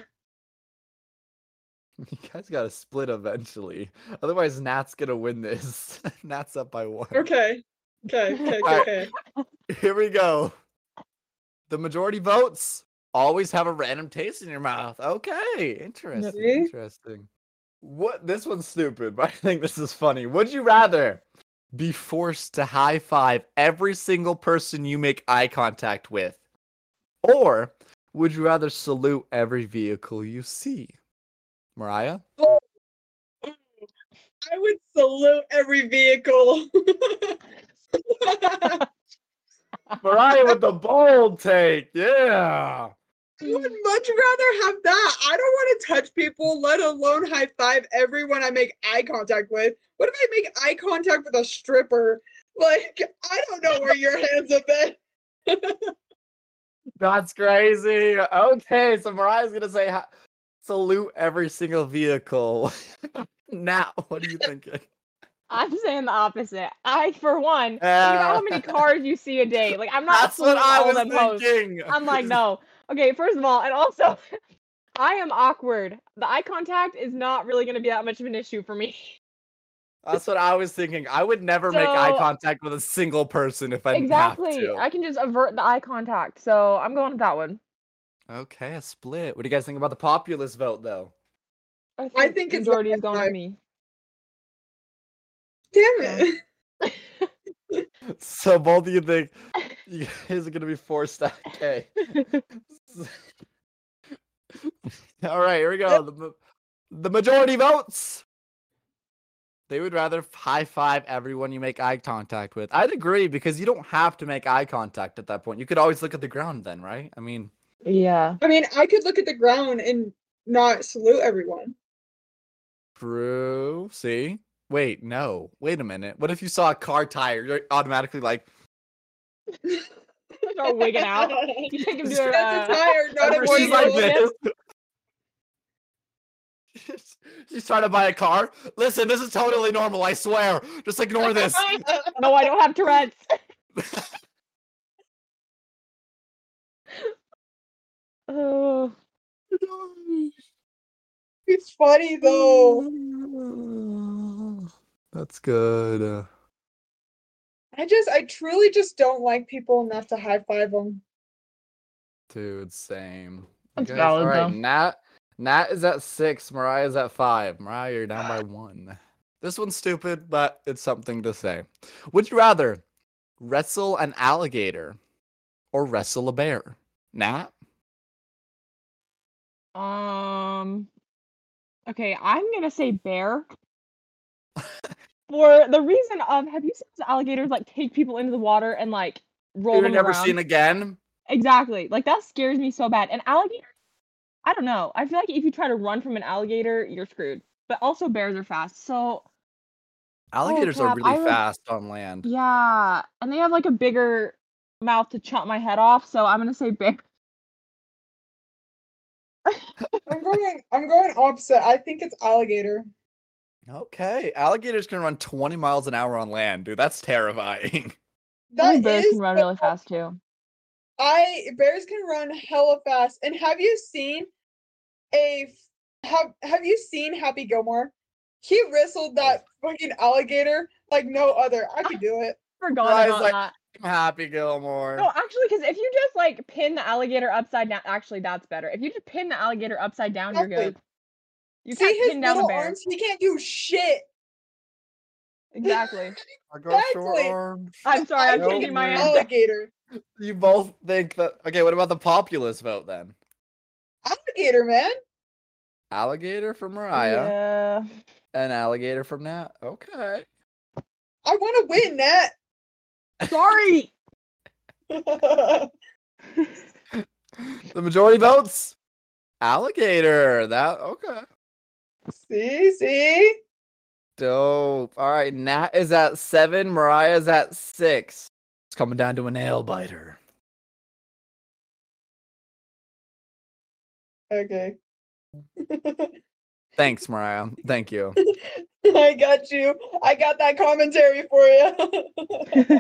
You guys got to split eventually. Otherwise, Nat's gonna win this. Nat's up by one. Okay. Okay. Okay. Okay. Alright. okay. Here we go. The majority votes always have a random taste in your mouth. Okay, interesting. See? Interesting. What? This one's stupid, but I think this is funny. Would you rather be forced to high five every single person you make eye contact with, or would you rather salute every vehicle you see? Mariah? I would salute every vehicle. Mariah with the bold take. Yeah. I would much rather have that. I don't want to touch people, let alone high five everyone I make eye contact with. What if I make eye contact with a stripper? Like, I don't know where your hands have been. That's crazy. Okay, so Mariah's gonna say ha- salute every single vehicle. Now, what are you thinking? I'm saying the opposite. I, for one, think about how many cars you see a day. Like, I'm not That's what saluting I all was them hoes. thinking. I'm like, no. Okay, first of all, and also, I am awkward. The eye contact is not really going to be that much of an issue for me. That's what I was thinking. I would never make eye So- contact with a single person if I didn't have Exactly. to. I can just avert the eye contact. So I'm going with that one. Okay, a split. What do you guys think about the populist vote, though? I think, I think it's majority the is going high with me. Damn it. So both of you think you guys are gonna be forced to okay. All right, here we go. The, ma- the majority votes. They would rather high five everyone you make eye contact with. I'd agree because you don't have to make eye contact at that point. You could always look at the ground then, right? I mean, Yeah. I mean, I could look at the ground and not salute everyone. true. See? Wait, no. Wait a minute. What if you saw a car tire? You're automatically like, Start wigging out. You take him to a, That's a uh, tire, not a Or she's you like vehicle. go this. She's trying to buy a car. Listen, this is totally normal. I swear. Just ignore this. no, I don't have Tourette's. Oh, It's funny though. That's good. Uh, I just, I truly just don't like people enough to high five them. dude, same. You That's guys- valid, all right, though. Nat. Nat is at six. Mariah is at five. Mariah, you're down by one. This one's stupid, but it's something to say. Would you rather wrestle an alligator or wrestle a bear? Nat? Um. Okay, I'm gonna say bear. For the reason of, have you seen those alligators like take people into the water and like roll You're them never around? seen again. Exactly. Like that scares me so bad. And alligator, I don't know. I feel like if you try to run from an alligator, you're screwed. But also bears are fast. So, oh Alligators are crap, really I would, fast on land. yeah, and they have like a bigger mouth to chop my head off. So I'm gonna say bear. I'm going. I'm going opposite. I think it's alligator. Okay, alligators can run twenty miles an hour on land, dude. That's terrifying. I think That bears is. can run but really fast too. I bears can run hella fast. And have you seen a f- have Have you seen Happy Gilmore? He wrestled that fucking alligator like no other. I could do it. Forgot Mariah's about like, that. I'm Happy Gilmore. No, actually, because if you just like pin the alligator upside down, actually that's better. If you just pin the alligator upside down, you're Exactly. good. You See can't his pin down a little bear. arms? He can't do shit. Exactly. I got short Exactly. arms. I'm sorry, I I'm Nope. changing my think answer. Alligator. You both think that. Okay, what about the populace vote then? Alligator, man. Alligator for Mariah Yeah. and alligator from Nat. Okay. I want to win that. Sorry. The majority votes alligator. That okay. see, see. Dope. All right, Nat is at seven. Mariah's at six. It's coming down to a nail biter. Okay. Thanks, Mariah. Thank you. I got you. I got that commentary for you.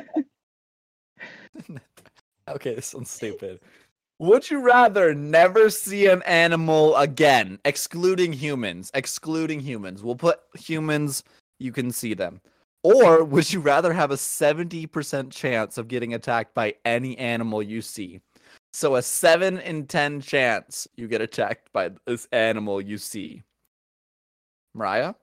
Okay, this one's stupid. Would you rather never see an animal again, excluding humans? Excluding humans. We'll put humans, you can see them. Or would you rather have a seventy percent chance of getting attacked by any animal you see? So a seven in ten chance you get attacked by this animal you see. Mariah?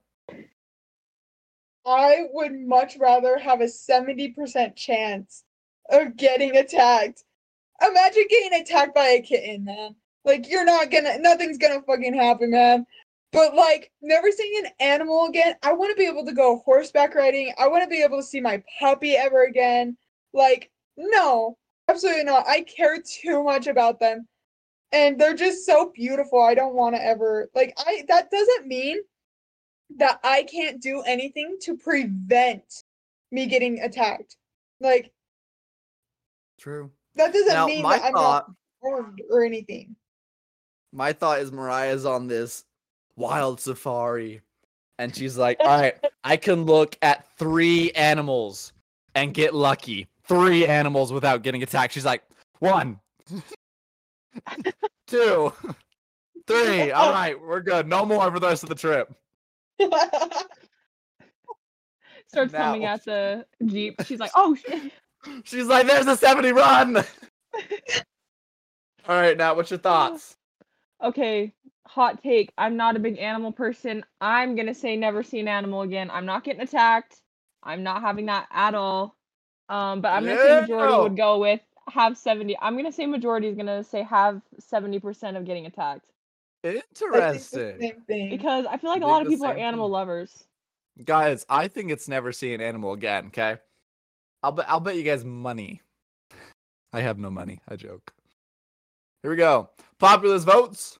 I would much rather have a seventy percent chance of getting attacked. Imagine getting attacked by a kitten, man. Like, you're not gonna, nothing's gonna fucking happen, man. But, like, never seeing an animal again, I want to be able to go horseback riding. I want to be able to see my puppy ever again. Like, no, absolutely not. I care too much about them. And they're just so beautiful. I don't want to ever, like, I, that doesn't mean that I can't do anything to prevent me getting attacked. Like, True. that doesn't Now, mean my that I'm thought, not armed or anything. my thought is Mariah's on this wild safari, and she's like, "All right, I can look at three animals and get lucky. Three animals without getting attacked." She's like, "One, two, three. All right, we're good. No more for the rest of the trip." Starts Now- coming at the jeep. She's like, oh shit. She's like, "There's a seventy run." All right, now what's your thoughts? Okay, hot take. I'm not a big animal person. I'm gonna say never see an animal again. I'm not getting attacked. I'm not having that at all. Um, but I'm gonna say majority Yeah. would go with have seventy. I'm gonna say majority is gonna say have seventy percent of getting attacked. I think the Interesting. same thing. Because I feel like I a lot think of the people are same animal thing. lovers. Guys, I think it's never see an animal again, okay? I'll bet I'll bet you guys money. I have no money. I joke. Here we go. Populous votes.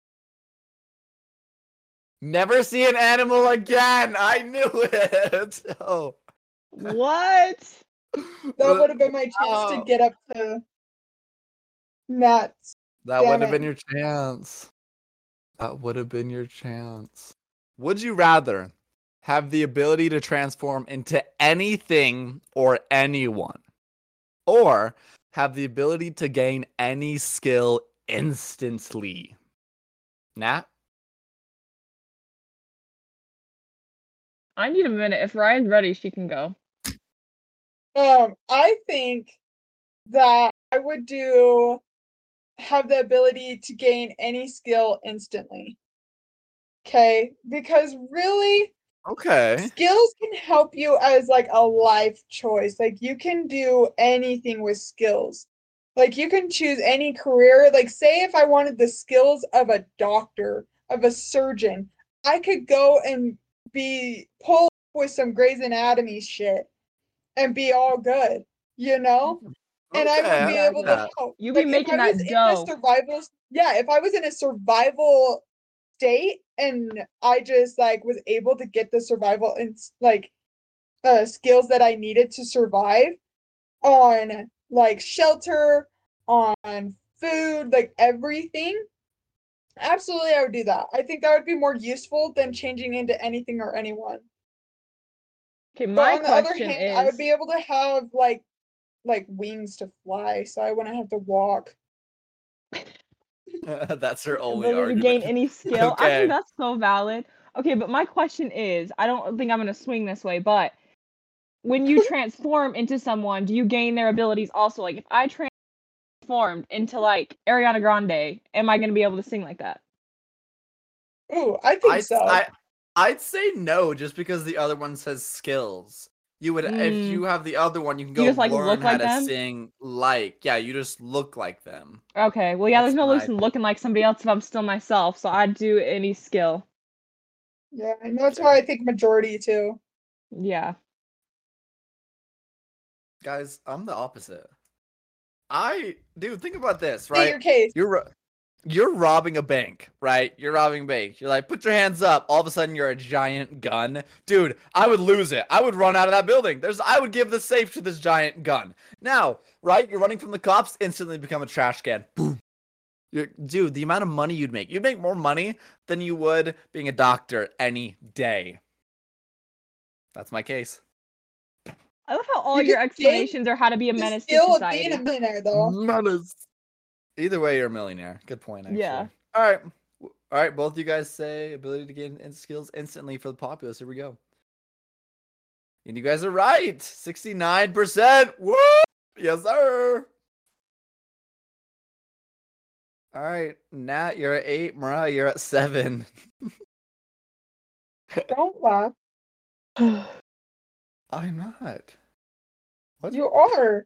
Never see an animal again. I knew it. Oh. What? That would have been my chance Oh. to get up to Matt's. That Damn would have it. been your chance. That would have been your chance. Would you rather have the ability to transform into anything or anyone, or have the ability to gain any skill instantly? Nat? I need a minute. If Ryan's ready, she can go. Um, I think that I would do have the ability to gain any skill instantly. Okay, because really, Okay. skills can help you as like a life choice. Like you can do anything with skills. Like you can choose any career. Like say if I wanted the skills of a doctor, of a surgeon, I could go and be pulled with some Grey's Anatomy shit and be all good, you know? And I Okay, would be I able like to that. help. You be Like if making I that was in a dough. survival, yeah, if I was in a survival state and I just like was able to get the survival and like uh skills that I needed to survive on like shelter, on food, like everything. Absolutely, I would do that. I think that would be more useful than changing into anything or anyone. Okay, But my on the other question hand, I would is, be able to have like like wings to fly, so I wouldn't have to walk. That's her only ability to gain argument. any skill. I think Okay. that's so valid. Okay, but my question is, I don't think I'm gonna swing this way, but when you transform into someone, do you gain their abilities also? Like if I transformed into like Ariana Grande, am I gonna be able to sing like that? Ooh, I think I'd, so. I, I'd say no, just because the other one says skills. You would, if Mm. you have the other one, you can You go just, like, learn look how like to them? sing like. Yeah, you just look like them. Okay, well yeah, That's there's no my use in looking like somebody else if I'm still myself, so I'd do any skill. Yeah, and that's Okay. why I think majority too. Yeah. Guys, I'm the opposite. I, dude, think about this, State right? your case. You're ro- you're robbing a bank, right? You're robbing a bank. You're like, put your hands up. All of a sudden, you're a giant gun, dude. I would lose it. I would run out of that building. There's, I would give the safe to this giant gun. Now, right? You're running from the cops, instantly become a trash can. Boom. You're, dude, the amount of money you'd make, you'd make more money than you would being a doctor any day. That's my case. I love how all You your could explanations are how to be a The menace to skill of being society. a millionaire though. Menace. Either way, you're a millionaire. Good point, actually. Yeah. All right. All right. Both you guys say ability to gain in skills instantly for the populace. Here we go. And you guys are right. sixty-nine percent. Woo! Yes, sir. All right. Nat, you're at eight. Mariah, you're at seven. Don't laugh. I'm not. What? You are.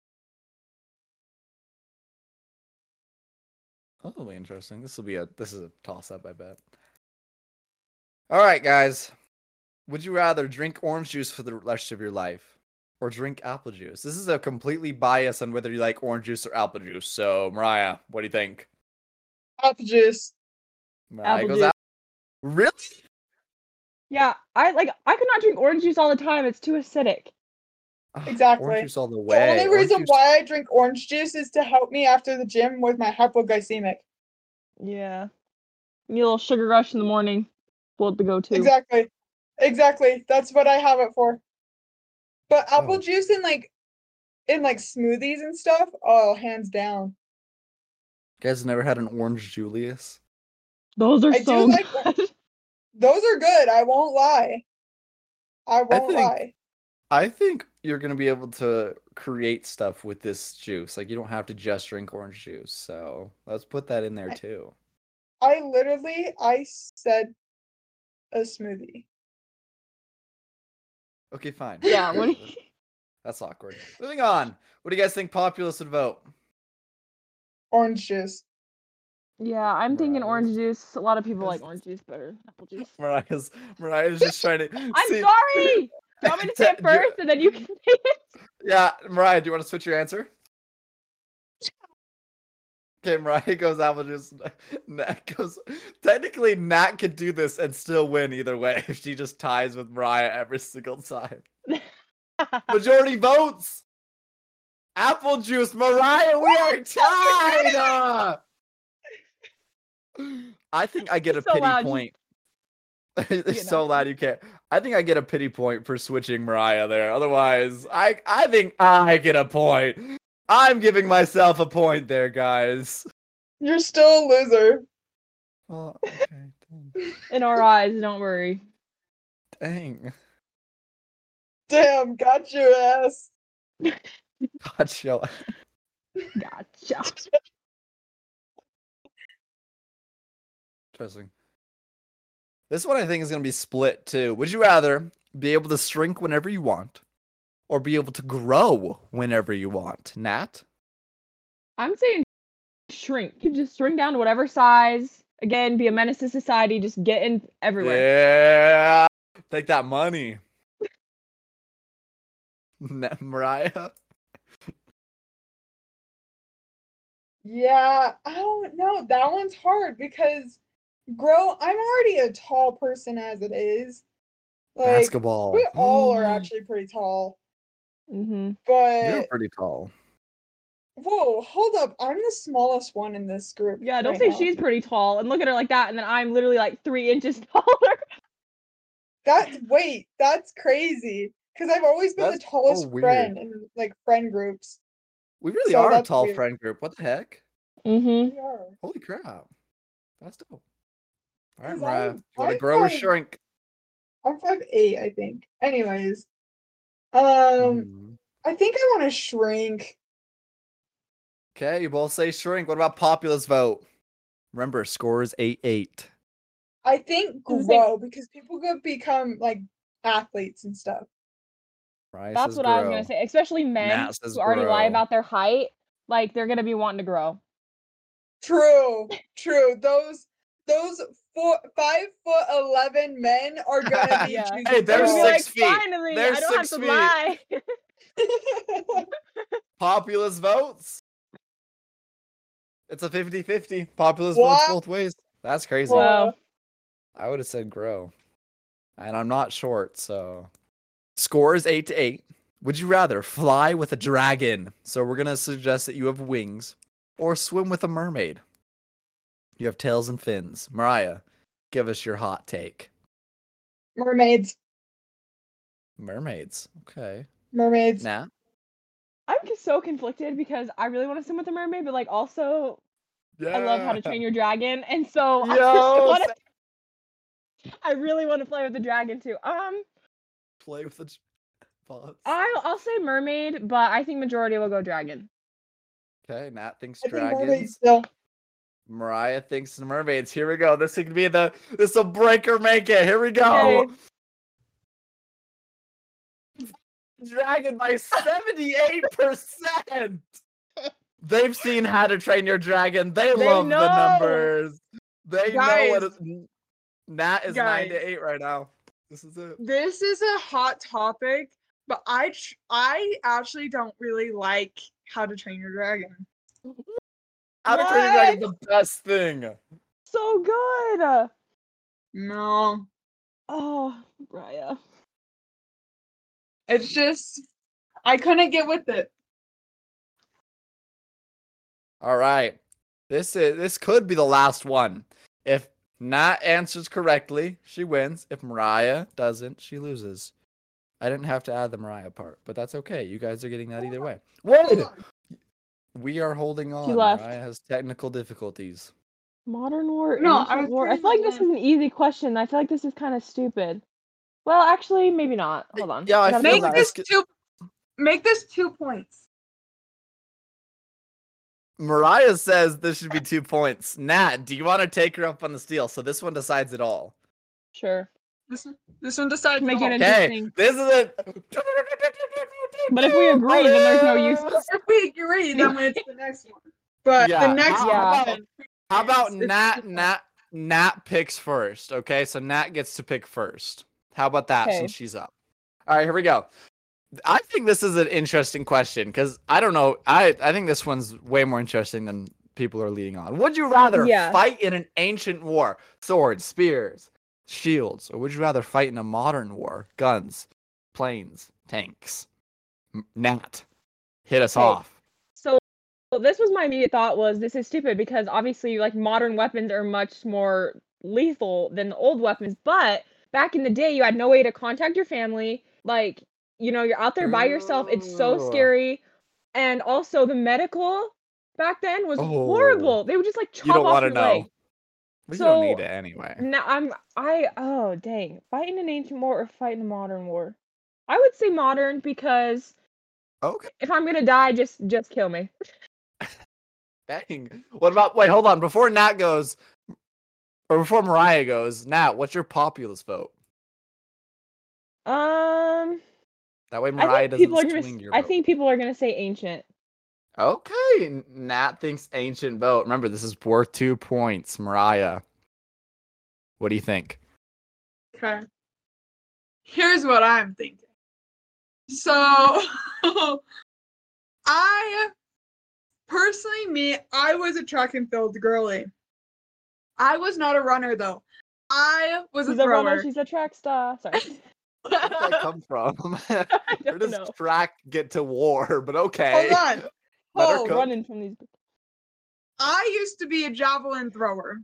Oh, that'll be interesting. This will be a this is a toss up, I bet. All right, guys. Would you rather drink orange juice for the rest of your life or drink apple juice? This is a completely bias on whether you like orange juice or apple juice. So, Mariah, what do you think? Apple juice. Mariah Apple goes juice. out. Really? Yeah, I like I could not drink orange juice all the time. It's too acidic. Exactly. Orange juice all the The way. only Orange reason juice- why I drink orange juice is to help me after the gym with my hypoglycemic. Yeah. Need a little sugar rush in the morning. Blood the go-to. Exactly. Exactly. That's what I have it for. But apple Oh. juice in like in like smoothies and stuff, oh, hands down. You guys never had an orange Julius? Those are I do so like good. Those are good, I won't lie. I won't think- lie. I think you're gonna be able to create stuff with this juice. Like you don't have to just drink orange juice. So let's put that in there I- too. I literally I said a smoothie. Okay, fine. Yeah, what do you- That's awkward. Moving on. What do you guys think populace would vote? Orange juice. Yeah, I'm thinking Mariah's- orange juice. A lot of people like Yes. orange juice better than apple juice. Mariah's Mariah's just trying to. I'm see- sorry! Do you want me to say it Do you- first and then you can say it? Yeah, Mariah, do you want to switch your answer? Okay, Mariah goes apple juice. Nat goes. Technically, Nat could do this and still win either way if she just ties with Mariah every single time. Majority votes. Apple juice, Mariah. We are tied. uh! I think I get a So pity loud, you- point. It's You so know. loud you can't. I think I get a pity point for switching Mariah there. Otherwise, I I think I get a point. I'm giving myself a point there, guys. You're still a loser. Oh, okay. dang. In our eyes, don't worry. Dang. Damn, got your ass. Gotcha. Gotcha. Interesting. This one I think is going to be split too. Would you rather be able to shrink whenever you want or be able to grow whenever you want? Nat? I'm saying shrink. You just shrink down to whatever size. Again, be a menace to society. Just get in everywhere. Yeah. Take that money. Na- Mariah. Yeah, I don't know. That one's hard because grow. I'm already a tall person as it is. Like Basketball. we all are actually pretty tall, Mm-hmm. You're but pretty tall. whoa, hold up. I'm the smallest one in this group. Yeah, don't right say now. she's pretty tall and look at her like that, and then I'm literally like three inches taller. That's wait, that's crazy. Because I've always been That's the so tallest weird. friend in like friend groups. We really So are a that's tall weird. friend group. What the heck? Mm-hmm. We are. Holy crap. That's dope. All right, 'Cause Mariah. I'm- You want to I'm grow or five- shrink? I'm five eight, I think. Anyways, um, Mhm. I think I want to shrink. Okay, you both say shrink. What about populist vote? Remember, score is eight eight. I think Does it say- grow because people could become like athletes and stuff. Mariah That's says what I was grow. gonna say. Especially men Nat says who already lie grow. about their height, like they're gonna be wanting to grow. True, true. Those those four five foot eleven men are gonna be Yeah. choosing Hey, They're they're gonna be grow. like, six feet. finally, They're I don't have six to feet. lie. Populist votes. It's a fifty fifty. Populist What? votes both ways. That's crazy. Wow. I would have said grow. And I'm not short, so. Score is eight to eight. Would you rather fly with a dragon? So we're going to suggest that you have wings. Or swim with a mermaid? You have tails and fins. Mariah, give us your hot take. Mermaids. Mermaids. Okay. Mermaids. Nah. I'm just so conflicted because I really want to swim with a mermaid, but like also I love How to Train Your Dragon, and so I, Yo, wanna, I really want to play with the dragon too. Um, play with the pause. I'll I'll say mermaid, but I think majority will go dragon. Okay, Nat thinks I think mermaids dragons. still. Mariah thinks mermaids. Here we go. This could be the this will break or make it. Here we go. Okay. Dragon by seventy-eight percent. They've seen How to Train Your Dragon. They, They love the know. numbers. They know what Guys. it, Nat is nine Guys. to eight right now. This is it. This is a hot topic, but I tr- I actually don't really like How to Train Your Dragon. How to Train Your Dragon is the best thing. So good. No, Oh, Brian. it's just I couldn't get with it. All right. This is this could be the last one. If Nat answers correctly, she wins. If Mariah doesn't, she loses. I didn't have to add the Mariah part, but that's okay. You guys are getting that either way. Whoa! We are holding on. left. Mariah has technical difficulties. Modern war, No, ancient I was war. I trying feel like to this is learn. an easy question. I feel like this is kind of stupid. Well, actually, maybe not. Hold on. Yeah, I gotta feel Make think like about this it. this two. Make this two points. Mariah says this should be two points. Nat, do you want to take her up on the steal? So this one decides it all. Sure. This this one decides. Make all. it Okay, Interesting. this is it. But if we agree, then there's no use. If we agree, then it's the next one. But Yeah, the next how Yeah. one. How about is- is Nat? two Nat Nat picks first. Okay, so Nat gets to pick first. How about that? Okay. Since she's up. All right, here we go. I think this is an interesting question because I don't know. I I think this one's way more interesting than people are leading on. Would you rather Yeah. fight in an ancient war, swords, spears, shields, or would you rather fight in a modern war, guns, planes, tanks? M- Nat, hit us Okay. off. So so this was my immediate thought was this is stupid because obviously like modern weapons are much more lethal than the old weapons, but back in the day you had no way to contact your family. Like, you know, you're out there by yourself. It's so Ooh. scary. And also the medical back then was Oh. horrible. They would just like chop You don't off want to your know. leg. We don't need So, it anyway. Now I'm I oh dang. Fighting an ancient war or fighting a modern war? I would say modern because Okay. if I'm gonna die, just just kill me. Dang. What about wait, hold on. Before Nat goes or before Mariah goes, Nat, what's your populist vote? Um That way I Mariah think people are doesn't gonna swing s- your I vote. think people are gonna say ancient. Okay, Nat thinks ancient boat. Remember, this is worth two points. Mariah, what do you think? Okay. Here's what I'm thinking. So, I personally, me, I was a track and field girly. I was not a runner though. I was a She's a runner. thrower. She's a track star. Sorry. Where did that come from? I Where don't does know. track get to war? But okay. Hold on. Let her Hold. cook. Running from these. I used to be a javelin thrower.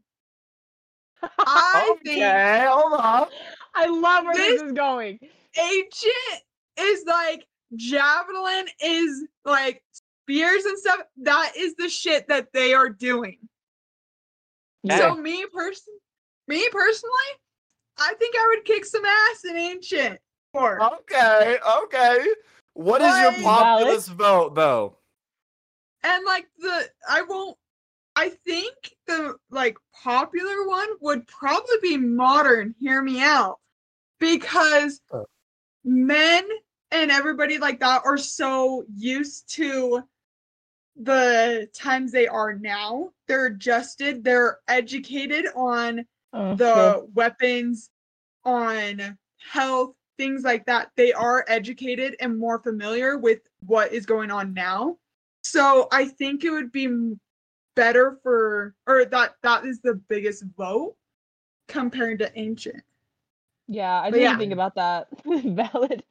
I think Okay, hold on. I love where this, This- is going. ancient is like javelin is like spears and stuff. That is the shit that they are doing. Yeah. So me person, me personally, I think I would kick some ass in ancient. Or Okay, okay. What is your Like- populist vote, though? and like the I won't. I think the like popular one would probably be modern. Hear me out, because Oh. men and everybody like that are so used to the times they are now. They're adjusted. They're educated on Oh, the true. weapons, on health, things like that. They are educated and more familiar with what is going on now. So I think it would be m- better for, or that that is the biggest vote compared to ancient. Yeah, I But didn't yeah. think about that. Valid.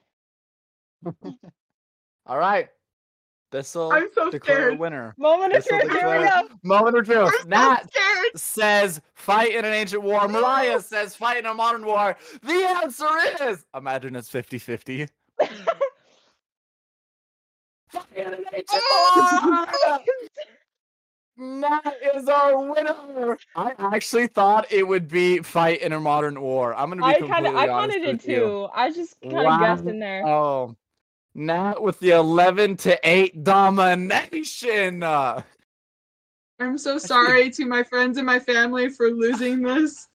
All right. This'll I'm so declare a scared. winner. Moment of This'll truth. Here we declare go. moment of truth. I'm Nat so scared. says fight in an ancient war. Mariah says fight in a modern war. The answer is imagine it's fifty-fifty. Fight in an ancient war. Nat is our winner. I actually thought it would be fight in a modern war. I'm gonna be I kind completely of, I honest kind of did with you. too. I just kind of guessed in there. Oh, Nat with the eleven to eight domination. Uh, I'm so sorry to my friends and my family for losing this.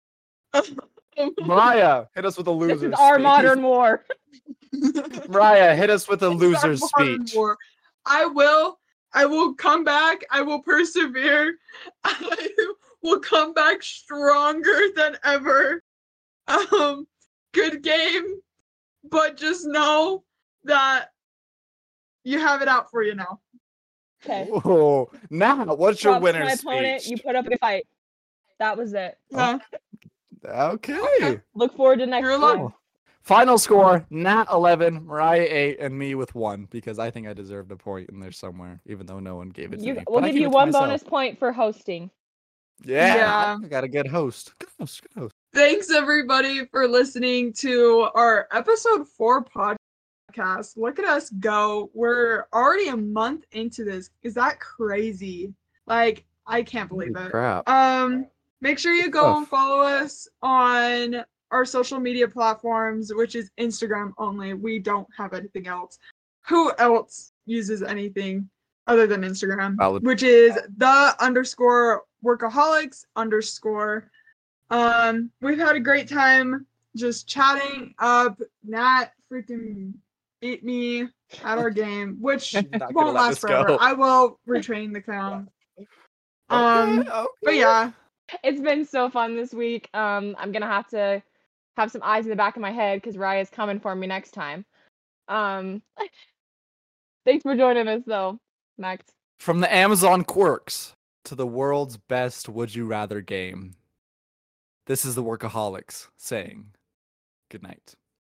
Mariah, hit us with a This loser. is our speech. modern war. Mariah, hit us with a This is our loser modern speech. war. I will. I will come back. I will persevere. I will come back stronger than ever. Um, good game, but just know that you have it out for you now. Okay. Oh, Nat, what's your Props to my winner's opponent. speech? You put up a good fight. That was it. Yeah. Okay. Okay. Look forward to next You're time. alive. Final score: Nat eleven, Mariah eight, and me with one because I think I deserved a point in there somewhere, even though no one gave it to You, me. we'll But I give gave you it to one myself. bonus point for hosting. Yeah, Yeah. I got a good host. Good host. Good host. Thanks everybody for listening to our episode four podcast. Look at us go. We're already a month into this. Is that crazy? Like, I can't believe Holy it. crap. Um, make sure you Good go stuff. and follow us on our social media platforms, which is Instagram only. We don't have anything else. Who else uses anything other than Instagram? Valid. Which is the underscore workaholics underscore. Um, we've had a great time just chatting up. Nat freaking beat me at our game, which Not gonna won't let last this forever. go. I will retrain the crown. Okay, Um, okay. but yeah, It's been so fun this week. Um, I'm gonna have to have some eyes in the back of my head because Raya's coming for me next time. Um, thanks for joining us though, Max. From the Amazon quirks to the world's best would you rather game. This is the Workaholics saying good night.